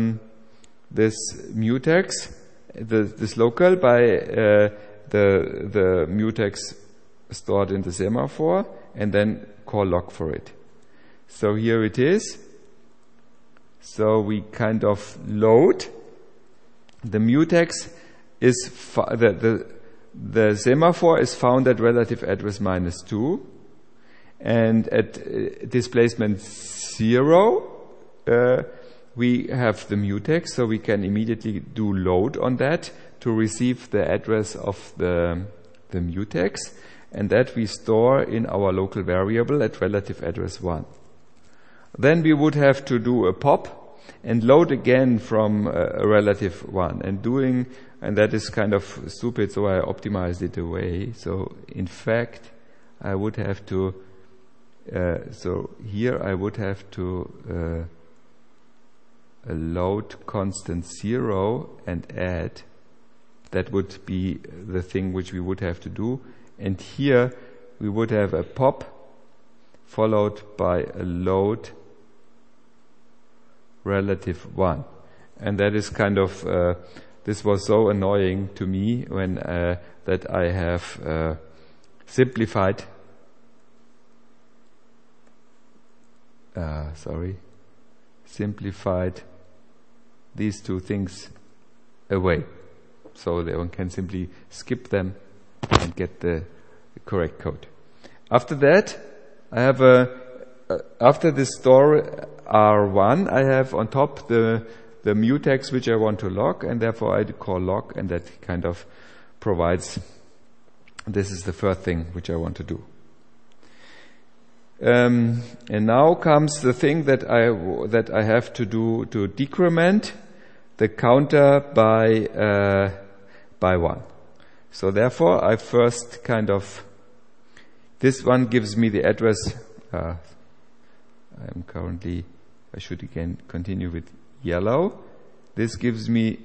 mutex, this local, by the mutex stored in the semaphore, and then call lock for it. So here it is. So we kind of load. The mutex is the semaphore is found at relative address -2, and at displacement 0 we have the mutex, so we can immediately do load on that to receive the address of the mutex, and that we store in our local variable at relative address 1. Then we would have to do a pop and load again from a relative 1, and that is kind of stupid, so I optimized it away. So in fact, I would have to so here I would have to load constant 0 and add. That would be the thing which we would have to do. And here we would have a pop followed by a load relative 1. And that is kind of, this was so annoying to me when that I have simplified these two things away. So that one can simply skip them and get the correct code. After that, I have after this store R1, I have on top the mutex which I want to lock, and therefore I call lock, and that kind of provides, this is the first thing which I want to do. And now comes the thing that I have to do to decrement the counter by 1. So therefore, I first kind of, this one gives me the address. I should again continue with yellow. This gives me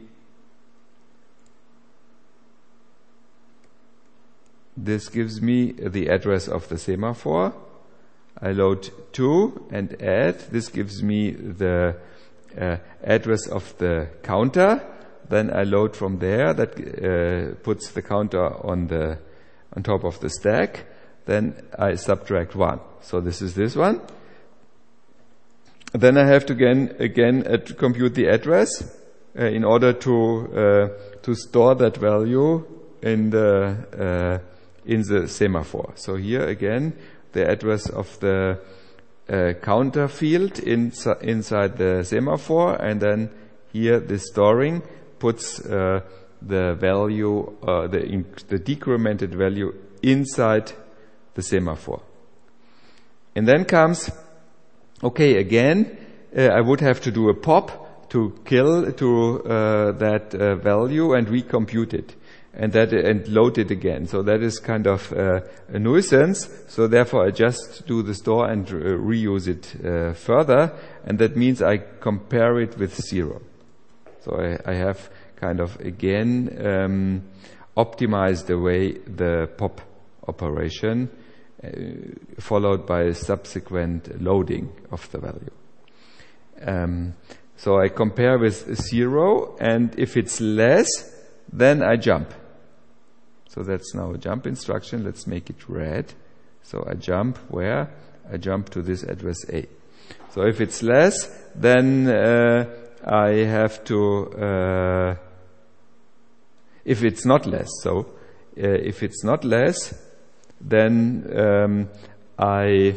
the address of the semaphore. I load 2 and add. This gives me the address of the counter. Then I load from there. That puts the counter on top of the stack. Then I subtract 1. So this is this one. then I have to again compute the address in order to store that value in the semaphore. So here again, the address of the counter field inside the semaphore, and then here the storing puts the value, the decremented value inside the semaphore. And then comes, okay, again, I would have to do a pop to kill that value and recompute it. And load it again. So that is kind of a nuisance. So therefore I just do the store and reuse it further. And that means I compare it with 0. So I have kind of again optimized the way the pop operation followed by a subsequent loading of the value. So I compare with 0, and if it's less, then I jump. So that's now a jump instruction. Let's make it red. So I jump where? I jump to this address A. So if it's less, then I have to, if it's not less, so if it's not less, then I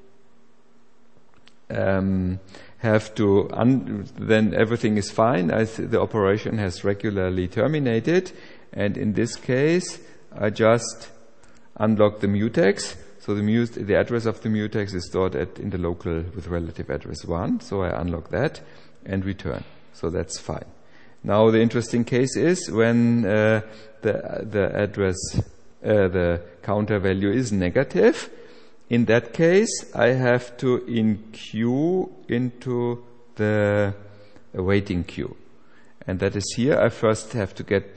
have to, then everything is fine. The operation has regularly terminated. And in this case, I just unlock the mutex. So the address of the mutex is stored in the local with relative address 1. So I unlock that and return. So that's fine. Now the interesting case is when the address, the counter value is negative. In that case, I have to enqueue into the waiting queue. And that is here. I first have to get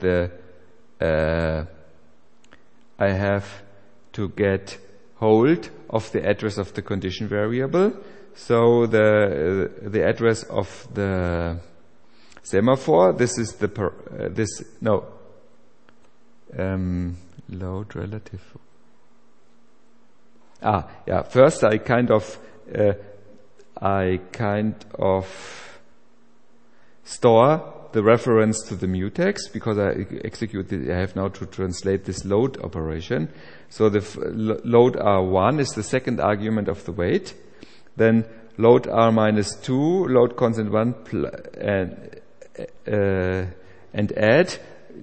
I have to get hold of the address of the condition variable. So the address of the semaphore, this is load relative. First I kind of store the reference to the mutex because I have now to translate this load operation. So the load R1 is the second argument of the wait. Then load R minus 2, load constant 1 and add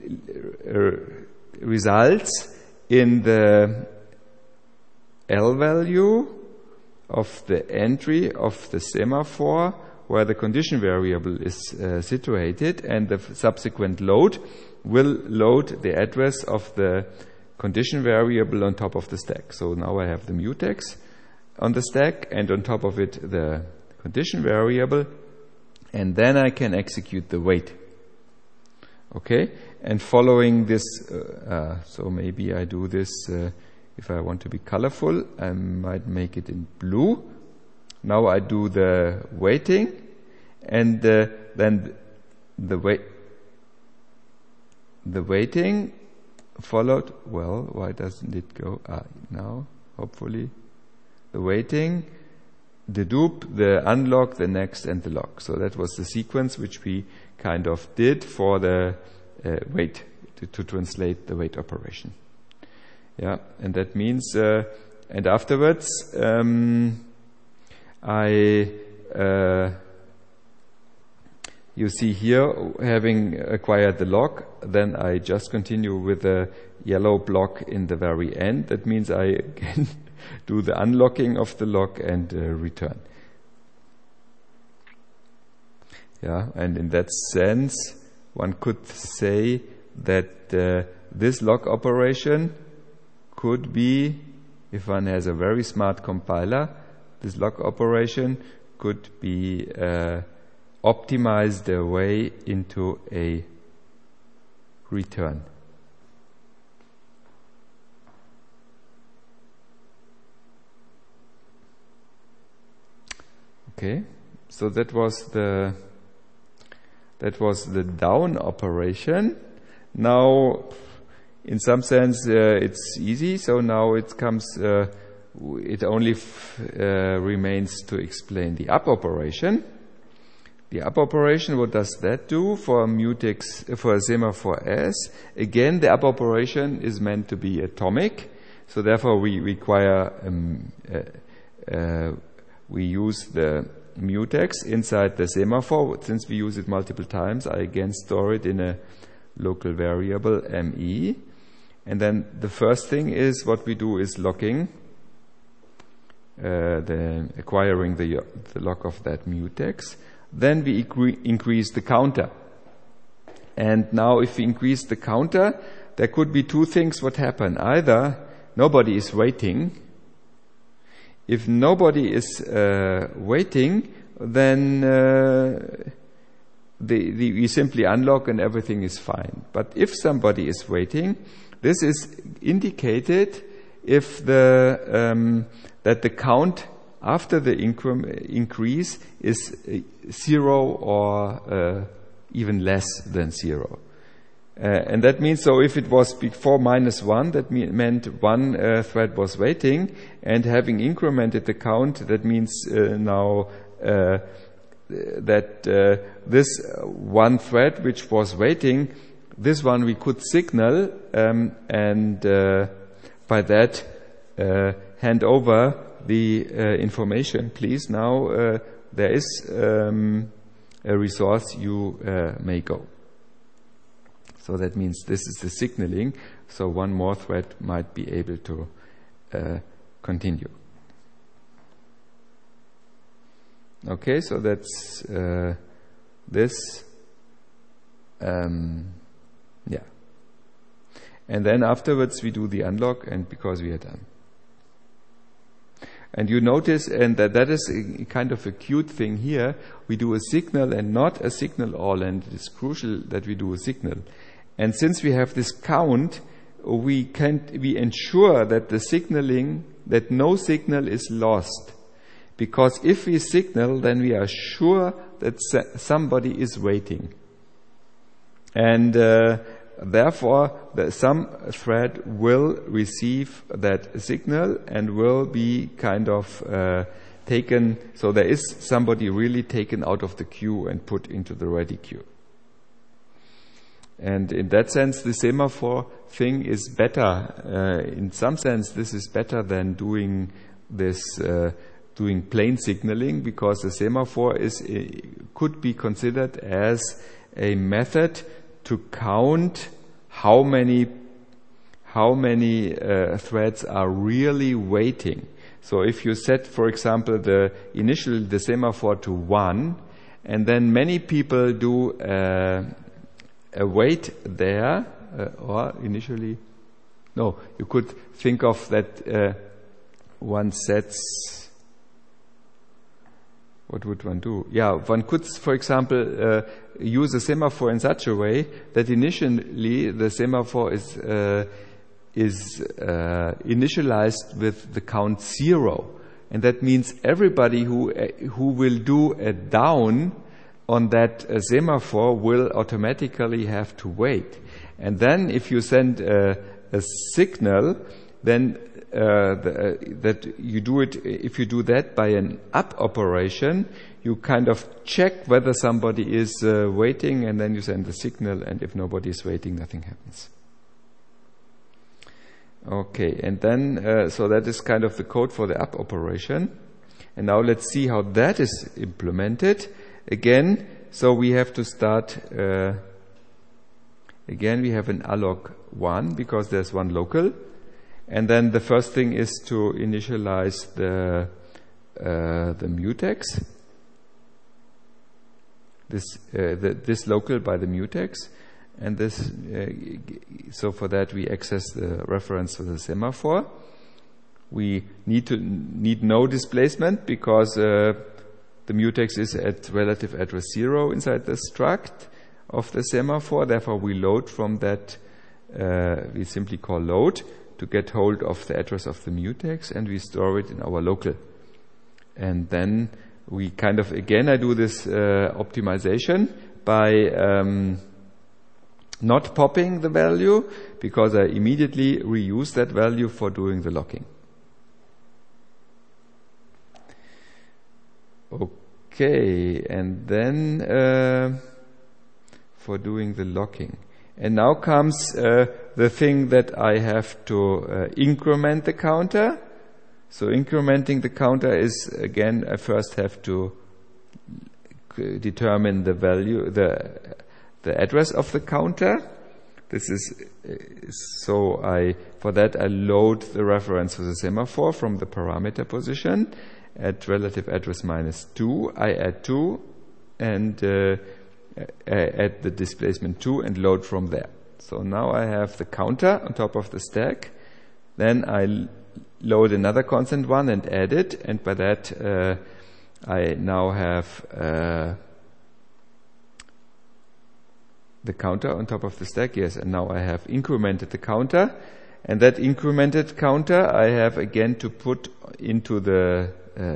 results in the L value of the entry of the semaphore where the condition variable is situated, and the subsequent load will load the address of the condition variable on top of the stack. So now I have the mutex on the stack and on top of it the condition variable, and then I can execute the wait. Okay, and following this, so maybe I do this, if I want to be colorful, I might make it in blue. Now I do the waiting, and then the waiting followed. Well, why doesn't it go? Now, hopefully, the waiting, the dupe, the unlock, the next, and the lock. So that was the sequence which we kind of did for the wait to translate the wait operation. Yeah, and that means, and afterwards, you see here, having acquired the lock, then I just continue with the yellow block in the very end. That means I again do the unlocking of the lock and return. Yeah, and in that sense, one could say that this lock operation could be, if one has a very smart compiler, this lock operation could be optimized away into a return. Okay, so that was the down operation. Now, in some sense, it's easy. So now it comes it only remains to explain the up operation. The up operation, what does that do for mutex, for semaphore S? Again, the up operation is meant to be atomic, so therefore we require, we use the mutex inside the semaphore. Since we use it multiple times, I again store it in a local variable me. And then the first thing is what we do is locking, acquiring the lock of that mutex. Then we increase the counter. And now if we increase the counter, there could be two things what happen. Either nobody is waiting. If nobody is waiting, then we simply unlock and everything is fine. But if somebody is waiting, this is indicated if that the count after the increase is 0 or even less than 0. And that means, so if it was before -1, that meant one thread was waiting, and having incremented the count, that means now that this one thread which was waiting, this one we could signal and by that hand over the information. Please, now there is a resource, you may go. So that means this is the signaling, so one more thread might be able to continue. Okay, so that's this. Yeah. And then afterwards we do the unlock, and because we are done. And you notice, and that is a kind of a cute thing here, we do a signal and not a signal all, and it is crucial that we do a signal. And since we have this count, we ensure that the signaling, that no signal is lost. Because if we signal, then we are sure that somebody is waiting. And therefore, some thread will receive that signal and will be kind of taken, so there is somebody really taken out of the queue and put into the ready queue. And in that sense, the semaphore thing is better. In some sense, this is better than doing this, doing plain signaling, because the semaphore could be considered as a method to count how many threads are really waiting. So if you set, for example, the semaphore to 1, and then many people do a wait there, or initially, no, you could think of that one sets, what would one do? Yeah, one could, for example, use a semaphore in such a way that initially the semaphore is initialized with the count 0. And that means everybody who will do a down on that semaphore will automatically have to wait. And then if you send a signal, then that you do it, if you do that by an up operation, you kind of check whether somebody is waiting, and then you send the signal, and if nobody is waiting, nothing happens. Okay, and then, so that is kind of the code for the up operation. And now let's see how that is implemented. Again, so we have to start, again we have an alloc 1, because there's one local. And then the first thing is to initialize the mutex, this local by the mutex, and this. So for that we access the reference to the semaphore. We need no displacement, because the mutex is at relative address 0 inside the struct of the semaphore. Therefore, we load from that. We simply call load to get hold of the address of the mutex, and we store it in our local. And then we kind of, again, I do this optimization by not popping the value, because I immediately reuse that value for doing the locking. Okay, and then for doing the locking. And now comes the thing that I have to increment the counter. So incrementing the counter is, again, I first have to determine the value, the address of the counter. This is for that I load the reference to the semaphore from the parameter position at relative address -2. I add 2 and add the displacement 2 and load from there. So now I have the counter on top of the stack. Then I load another constant 1 and add it, and by that I now have the counter on top of the stack. Yes, and now I have incremented the counter, and that incremented counter I have again to put into the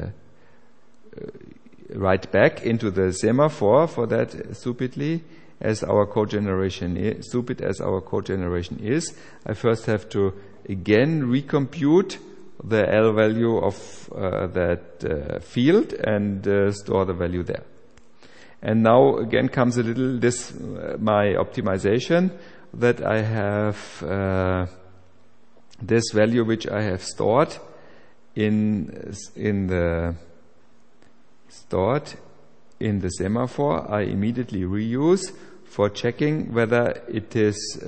right back into the semaphore. For that, stupid as our code generation is, I first have to again recompute the L value of that field and store the value there. And now again comes a little my optimization, that I have this value which I have stored in the semaphore. I immediately reuse for checking whether it is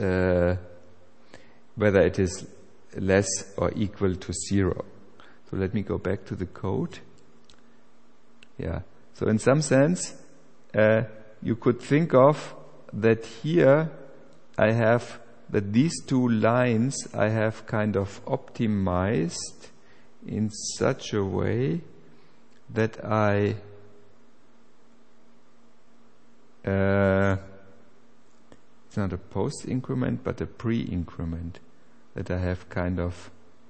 less or equal to 0. So let me go back to the code. Yeah. So in some sense, you could think of that here I have that these two lines I have kind of optimized in such a way that it's not a post increment but a pre-increment, that I have kind of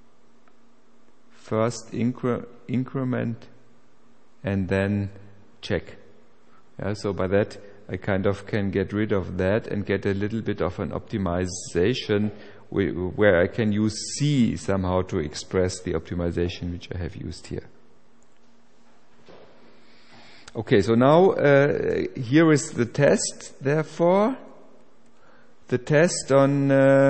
first increment and then check. Yeah, so by that I kind of can get rid of that and get a little bit of an optimization where I can use C somehow to express the optimization which I have used here. Okay, so now here is the test, therefore. The test on...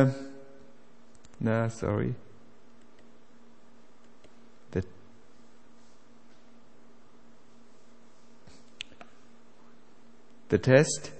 The test,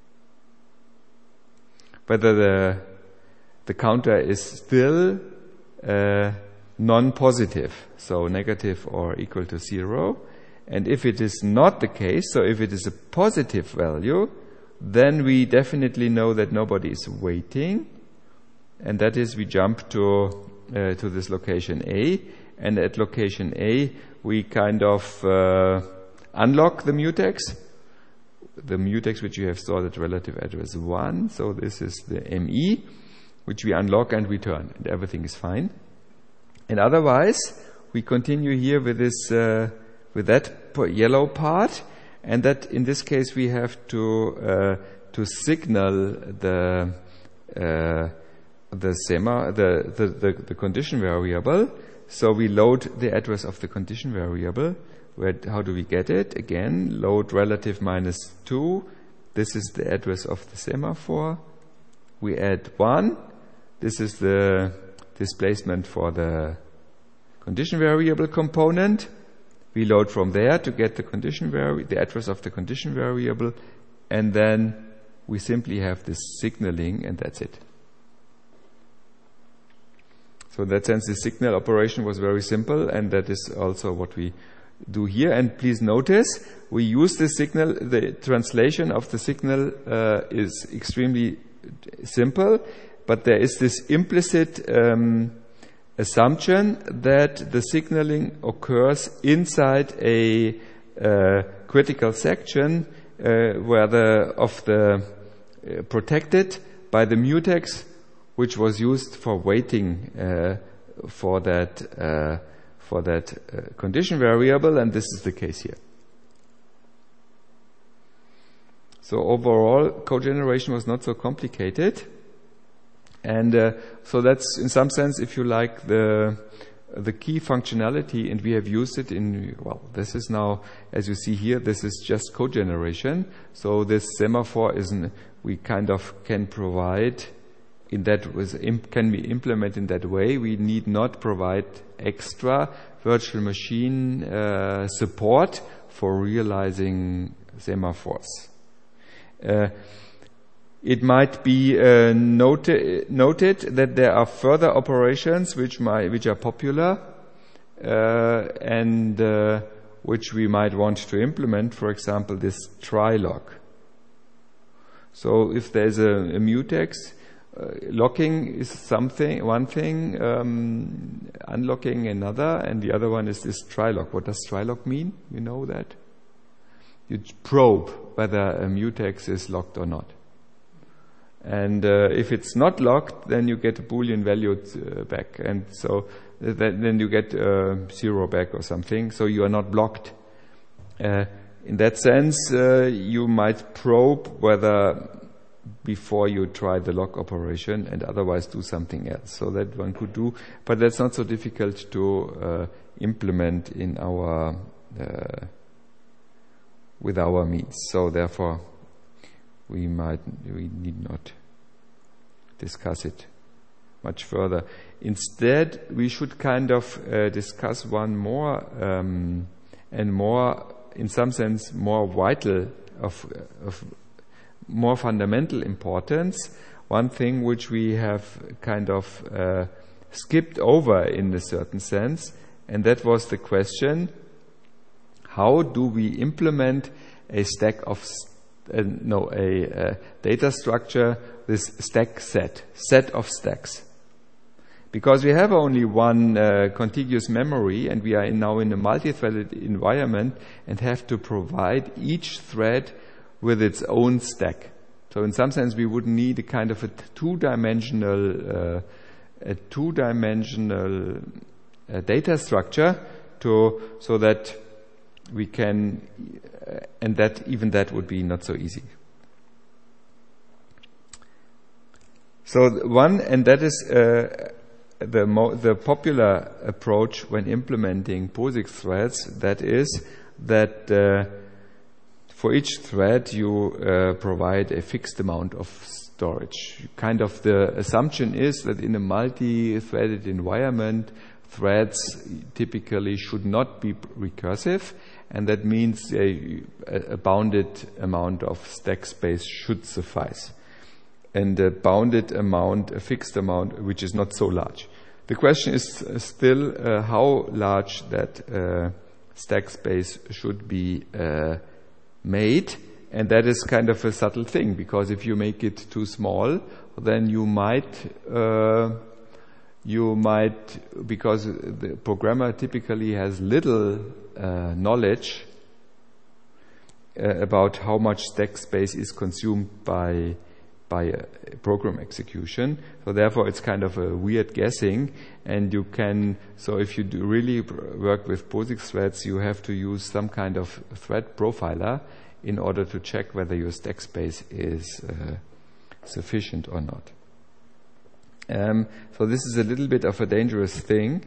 whether the counter is still non-positive, so negative or equal to 0. And if it is not the case, so if it is a positive value, then we definitely know that nobody is waiting, and that is we jump to this location A, and at location A we kind of unlock the mutex. The mutex which you have stored at relative address 1. So this is the ME, which we unlock and return, and everything is fine. And otherwise, we continue here with this, with that yellow part, and that in this case we have to signal the condition variable. So we load the address of the condition variable. How do we get it? Again, load relative -2. This is the address of the semaphore. We add 1. This is the displacement for the condition variable component. We load from there to get the address of the condition variable, and then we simply have this signaling, and that's it. So in that sense, the signal operation was very simple, and that is also what we do here. And please notice, we use the signal, the translation of the signal is extremely simple, but there is this implicit assumption that the signaling occurs inside a critical section protected by the mutex, which was used for waiting for that condition variable, and this is the case here. So overall, code generation was not so complicated, and so that's in some sense, if you like, the the key functionality, and we have used it in, well, this is now, as you see here, this is just code generation. So this semaphore we kind of can provide in that, can be implemented in that way. We need not provide extra virtual machine support for realizing semaphores. It might be noted that there are further operations which are popular and which we might want to implement. For example, this try lock. So if there's a mutex, locking is one thing, unlocking another, and the other one is this try lock. What does try lock mean? You know that? You probe whether a mutex is locked or not. And if it's not locked, then you get a Boolean value back. And so then you get 0 back or something. So you are not blocked. In that sense, you might probe whether before you try the lock operation and otherwise do something else. So that one could do. But that's not so difficult to implement in our with our means. So therefore, we need not discuss it much further. Instead, we should kind of discuss one more and more, in some sense, more vital, of more fundamental importance. One thing which we have kind of skipped over in a certain sense, and that was the question: how do we implement a stack of a data structure, this stack set of stacks? Because we have only one contiguous memory, and we are now in a multi-threaded environment and have to provide each thread with its own stack. So in some sense, we would need a kind of a two-dimensional data structure so that we can, and that even that would be not so easy. So one, and that is the popular approach when implementing POSIX threads. That is that for each thread you provide a fixed amount of storage. Kind of the assumption is that in a multi-threaded environment, threads typically should not be recursive, and that means a bounded amount of stack space should suffice. And a bounded amount, a fixed amount, which is not so large. The question is still how large that stack space should be made, and that is kind of a subtle thing, because if you make it too small, then you might, because the programmer typically has little knowledge about how much stack space is consumed by a program execution. So therefore it's kind of a weird guessing, and you can, so if you do really work with POSIX threads, you have to use some kind of thread profiler in order to check whether your stack space is sufficient or not. So this is a little bit of a dangerous thing,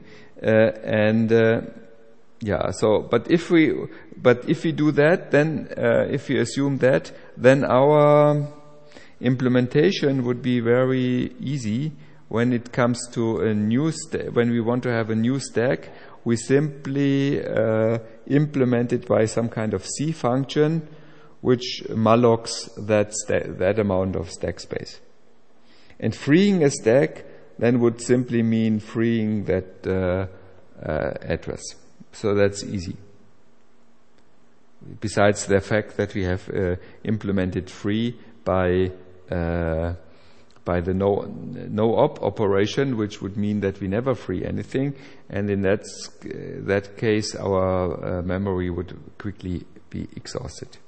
yeah. So, but if we do that, then if we assume that, then our implementation would be very easy. When it comes to a new when we want to have a new stack, we simply implement it by some kind of C function, which mallocs that amount of stack space. And freeing a stack then would simply mean freeing that address. So that's easy. Besides the fact that we have implemented free by the no-op operation, which would mean that we never free anything, and in that case our memory would quickly be exhausted.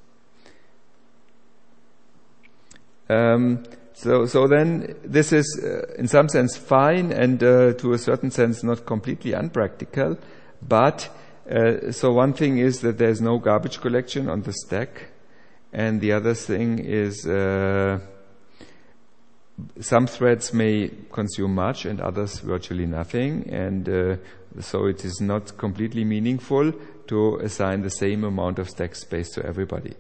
So then this is in some sense fine, and to a certain sense not completely unpractical, but so one thing is that there's no garbage collection on the stack, and the other thing is some threads may consume much and others virtually nothing, and so it is not completely meaningful to assign the same amount of stack space to everybody.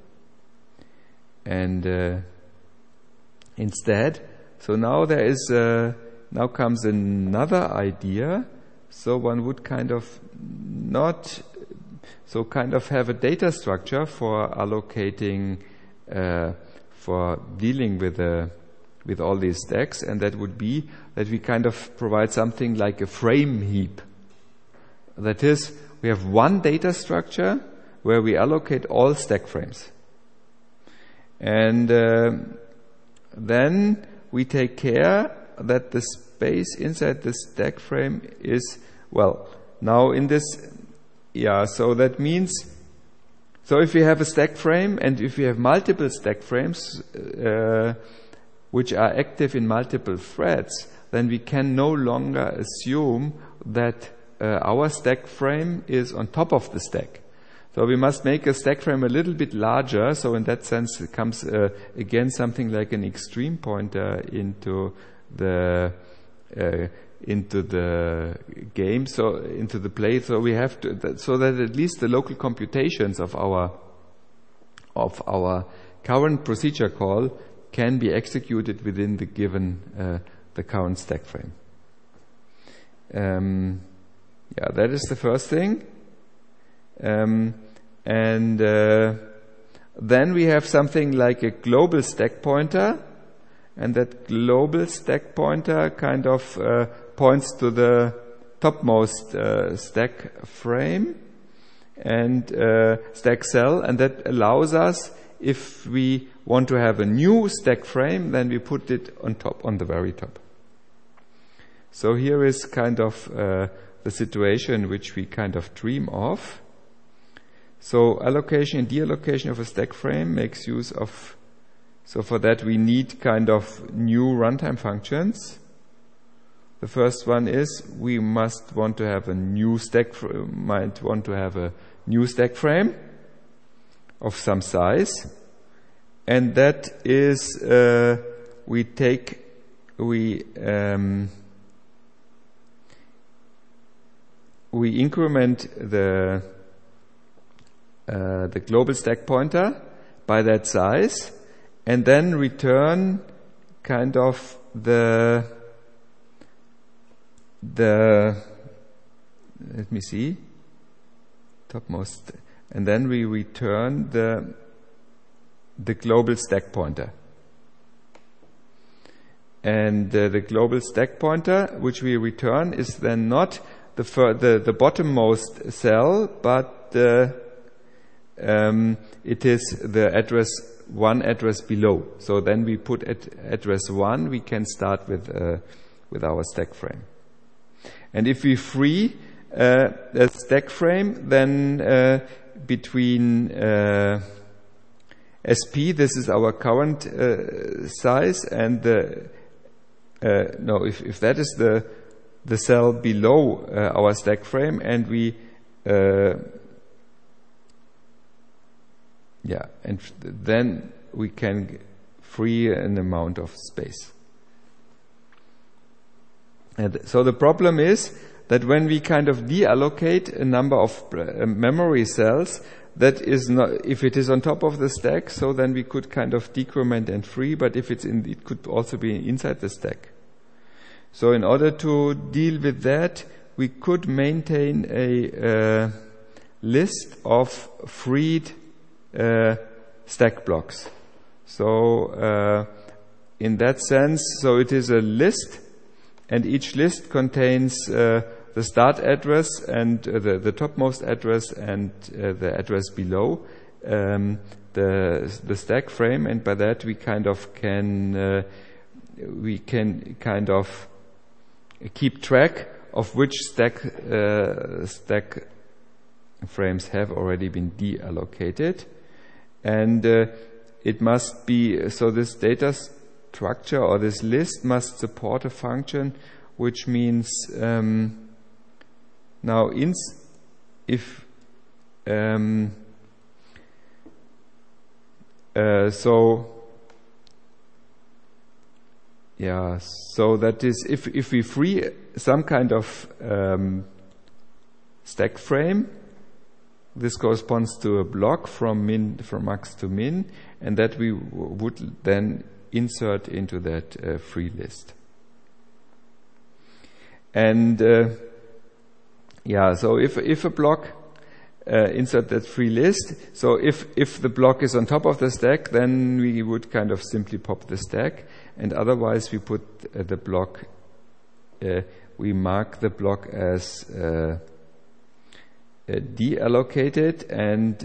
And instead, so now there is now comes another idea. So one would kind of have a data structure for allocating, for dealing with all these stacks, and that would be that we kind of provide something like a frame heap. That is, we have one data structure where we allocate all stack frames. And then we take care that the space inside the stack frame is, well, now in this, so that means, so if we have a stack frame and if we have multiple stack frames which are active in multiple threads, then we can no longer assume that our stack frame is on top of the stack. So we must make a stack frame a little bit larger. So in that sense, it comes again something like an extreme pointer into the game, so into the play. So we have to, so that at least the local computations of our current procedure call can be executed within the given the current stack frame. That is the first thing. Then we have something like a global stack pointer, and that global stack pointer kind of points to the topmost stack frame and stack cell, and that allows us, if we want to have a new stack frame, then we put it on top, on the very top. So here is kind of the situation which we kind of dream of. So allocation and deallocation of a stack frame makes use of, so for that we need kind of new runtime functions. The first one is we must want to have a new stack frame of some size, and that is we increment the global stack pointer by that size, and then return kind of the let me see, topmost, and then we return the global stack pointer. And the global stack pointer which we return is then not the bottommost cell, but it is the one address below. So then we put at address 1, we can start with our stack frame. And if we free a stack frame, then between SP, this is our current size, and if that is the cell below our stack frame, and we and then we can free an amount of space. And so the problem is that when we kind of deallocate a number of memory cells, that is not, if it is on top of the stack, so then we could kind of decrement and free, but if it's it could also be inside the stack. So in order to deal with that, we could maintain a list of freed stack blocks. So in that sense, so it is a list, and each list contains the start address and the topmost address and the address below the stack frame, and by that we kind of can keep track of which stack frames have already been deallocated. And it must be, so this data structure or this list must support a function which means now so that is, if we free some kind of stack frame. This corresponds to a block from max to min, and that we would then insert into that free list. And so if a block insert that free list, so if the block is on top of the stack, then we would kind of simply pop the stack, and otherwise we put the block, we mark the block as deallocated and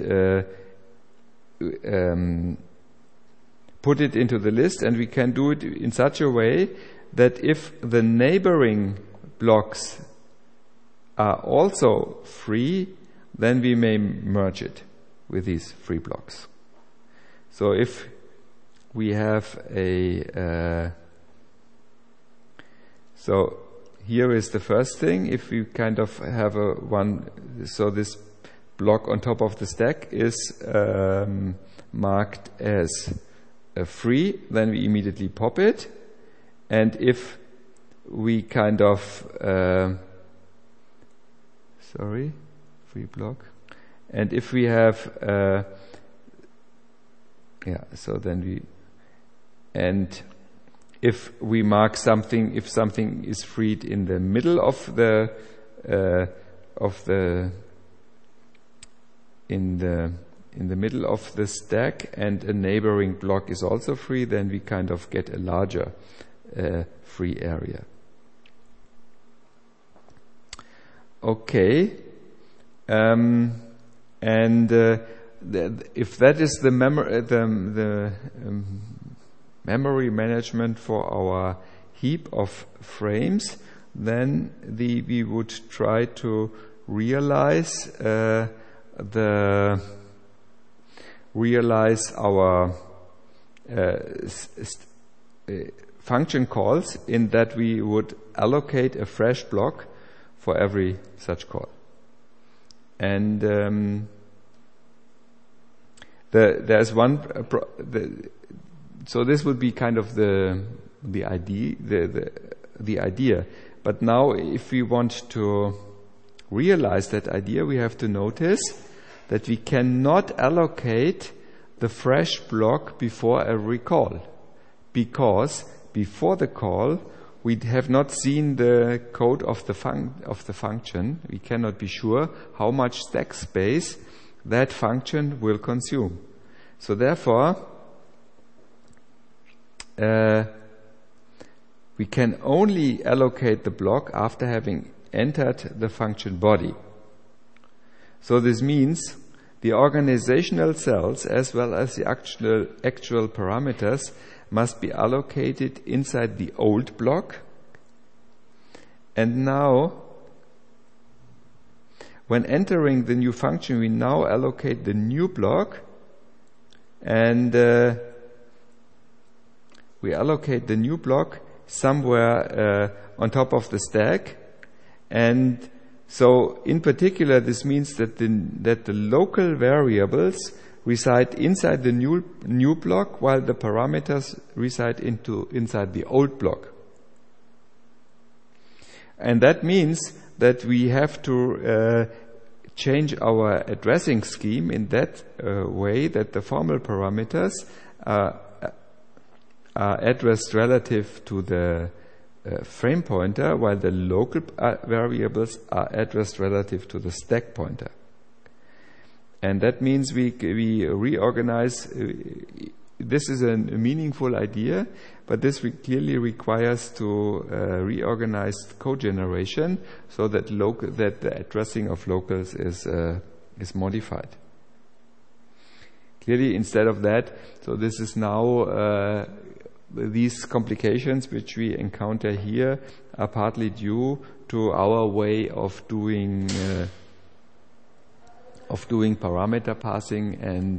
put it into the list, and we can do it in such a way that if the neighboring blocks are also free, then we may merge it with these free blocks. So if we have so here is the first thing. If we kind of have so this block on top of the stack is marked as free, then we immediately pop it. And if we kind of free block, and if we have so then we, and if we mark something, if something is freed in the middle of the in the middle of the stack, and a neighboring block is also free, then we kind of get a larger free area. Okay, if that is the memory management for our heap of frames, then we would try to realize our function calls, in that we would allocate a fresh block for every such call. And there's one. So this would be kind of the idea. But now, if we want to realize that idea, we have to notice that we cannot allocate the fresh block before every call, because before the call we have not seen the code of the function. We cannot be sure how much stack space that function will consume. So therefore, we can only allocate the block after having entered the function body. So this means the organizational cells as well as the actual parameters must be allocated inside the old block. And now, when entering the new function, we now allocate the new block, and we allocate the new block somewhere on top of the stack. And so in particular, this means that the local variables reside inside the new block, while the parameters reside inside the old block. And that means that we have to change our addressing scheme in that way that the formal parameters are addressed relative to the frame pointer, while the local variables are addressed relative to the stack pointer. And that means we reorganize. This is a meaningful idea, but this clearly requires to reorganize code generation so that the addressing of locals is modified. Clearly, instead of that, so this is now these complications which we encounter here are partly due to our way of doing parameter passing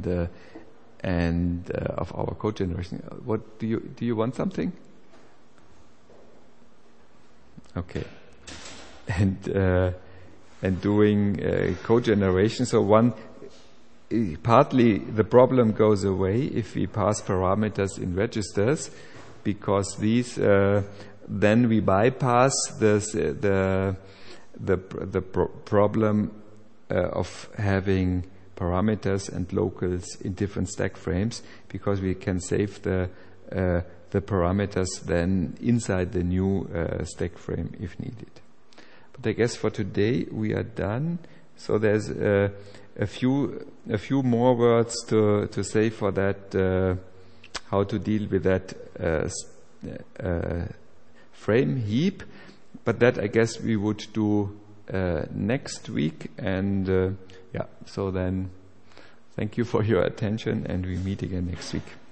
and of our code generation. What do you want something? Okay. And doing code generation. So partly the problem goes away if we pass parameters in registers, because these then we bypass the problem of having parameters and locals in different stack frames, because we can save the parameters then inside the new stack frame if needed. But I guess for today we are done. So there's a few more words to say for that, how to deal with that frame heap. But that I guess we would do next week. And so then thank you for your attention, and we meet again next week.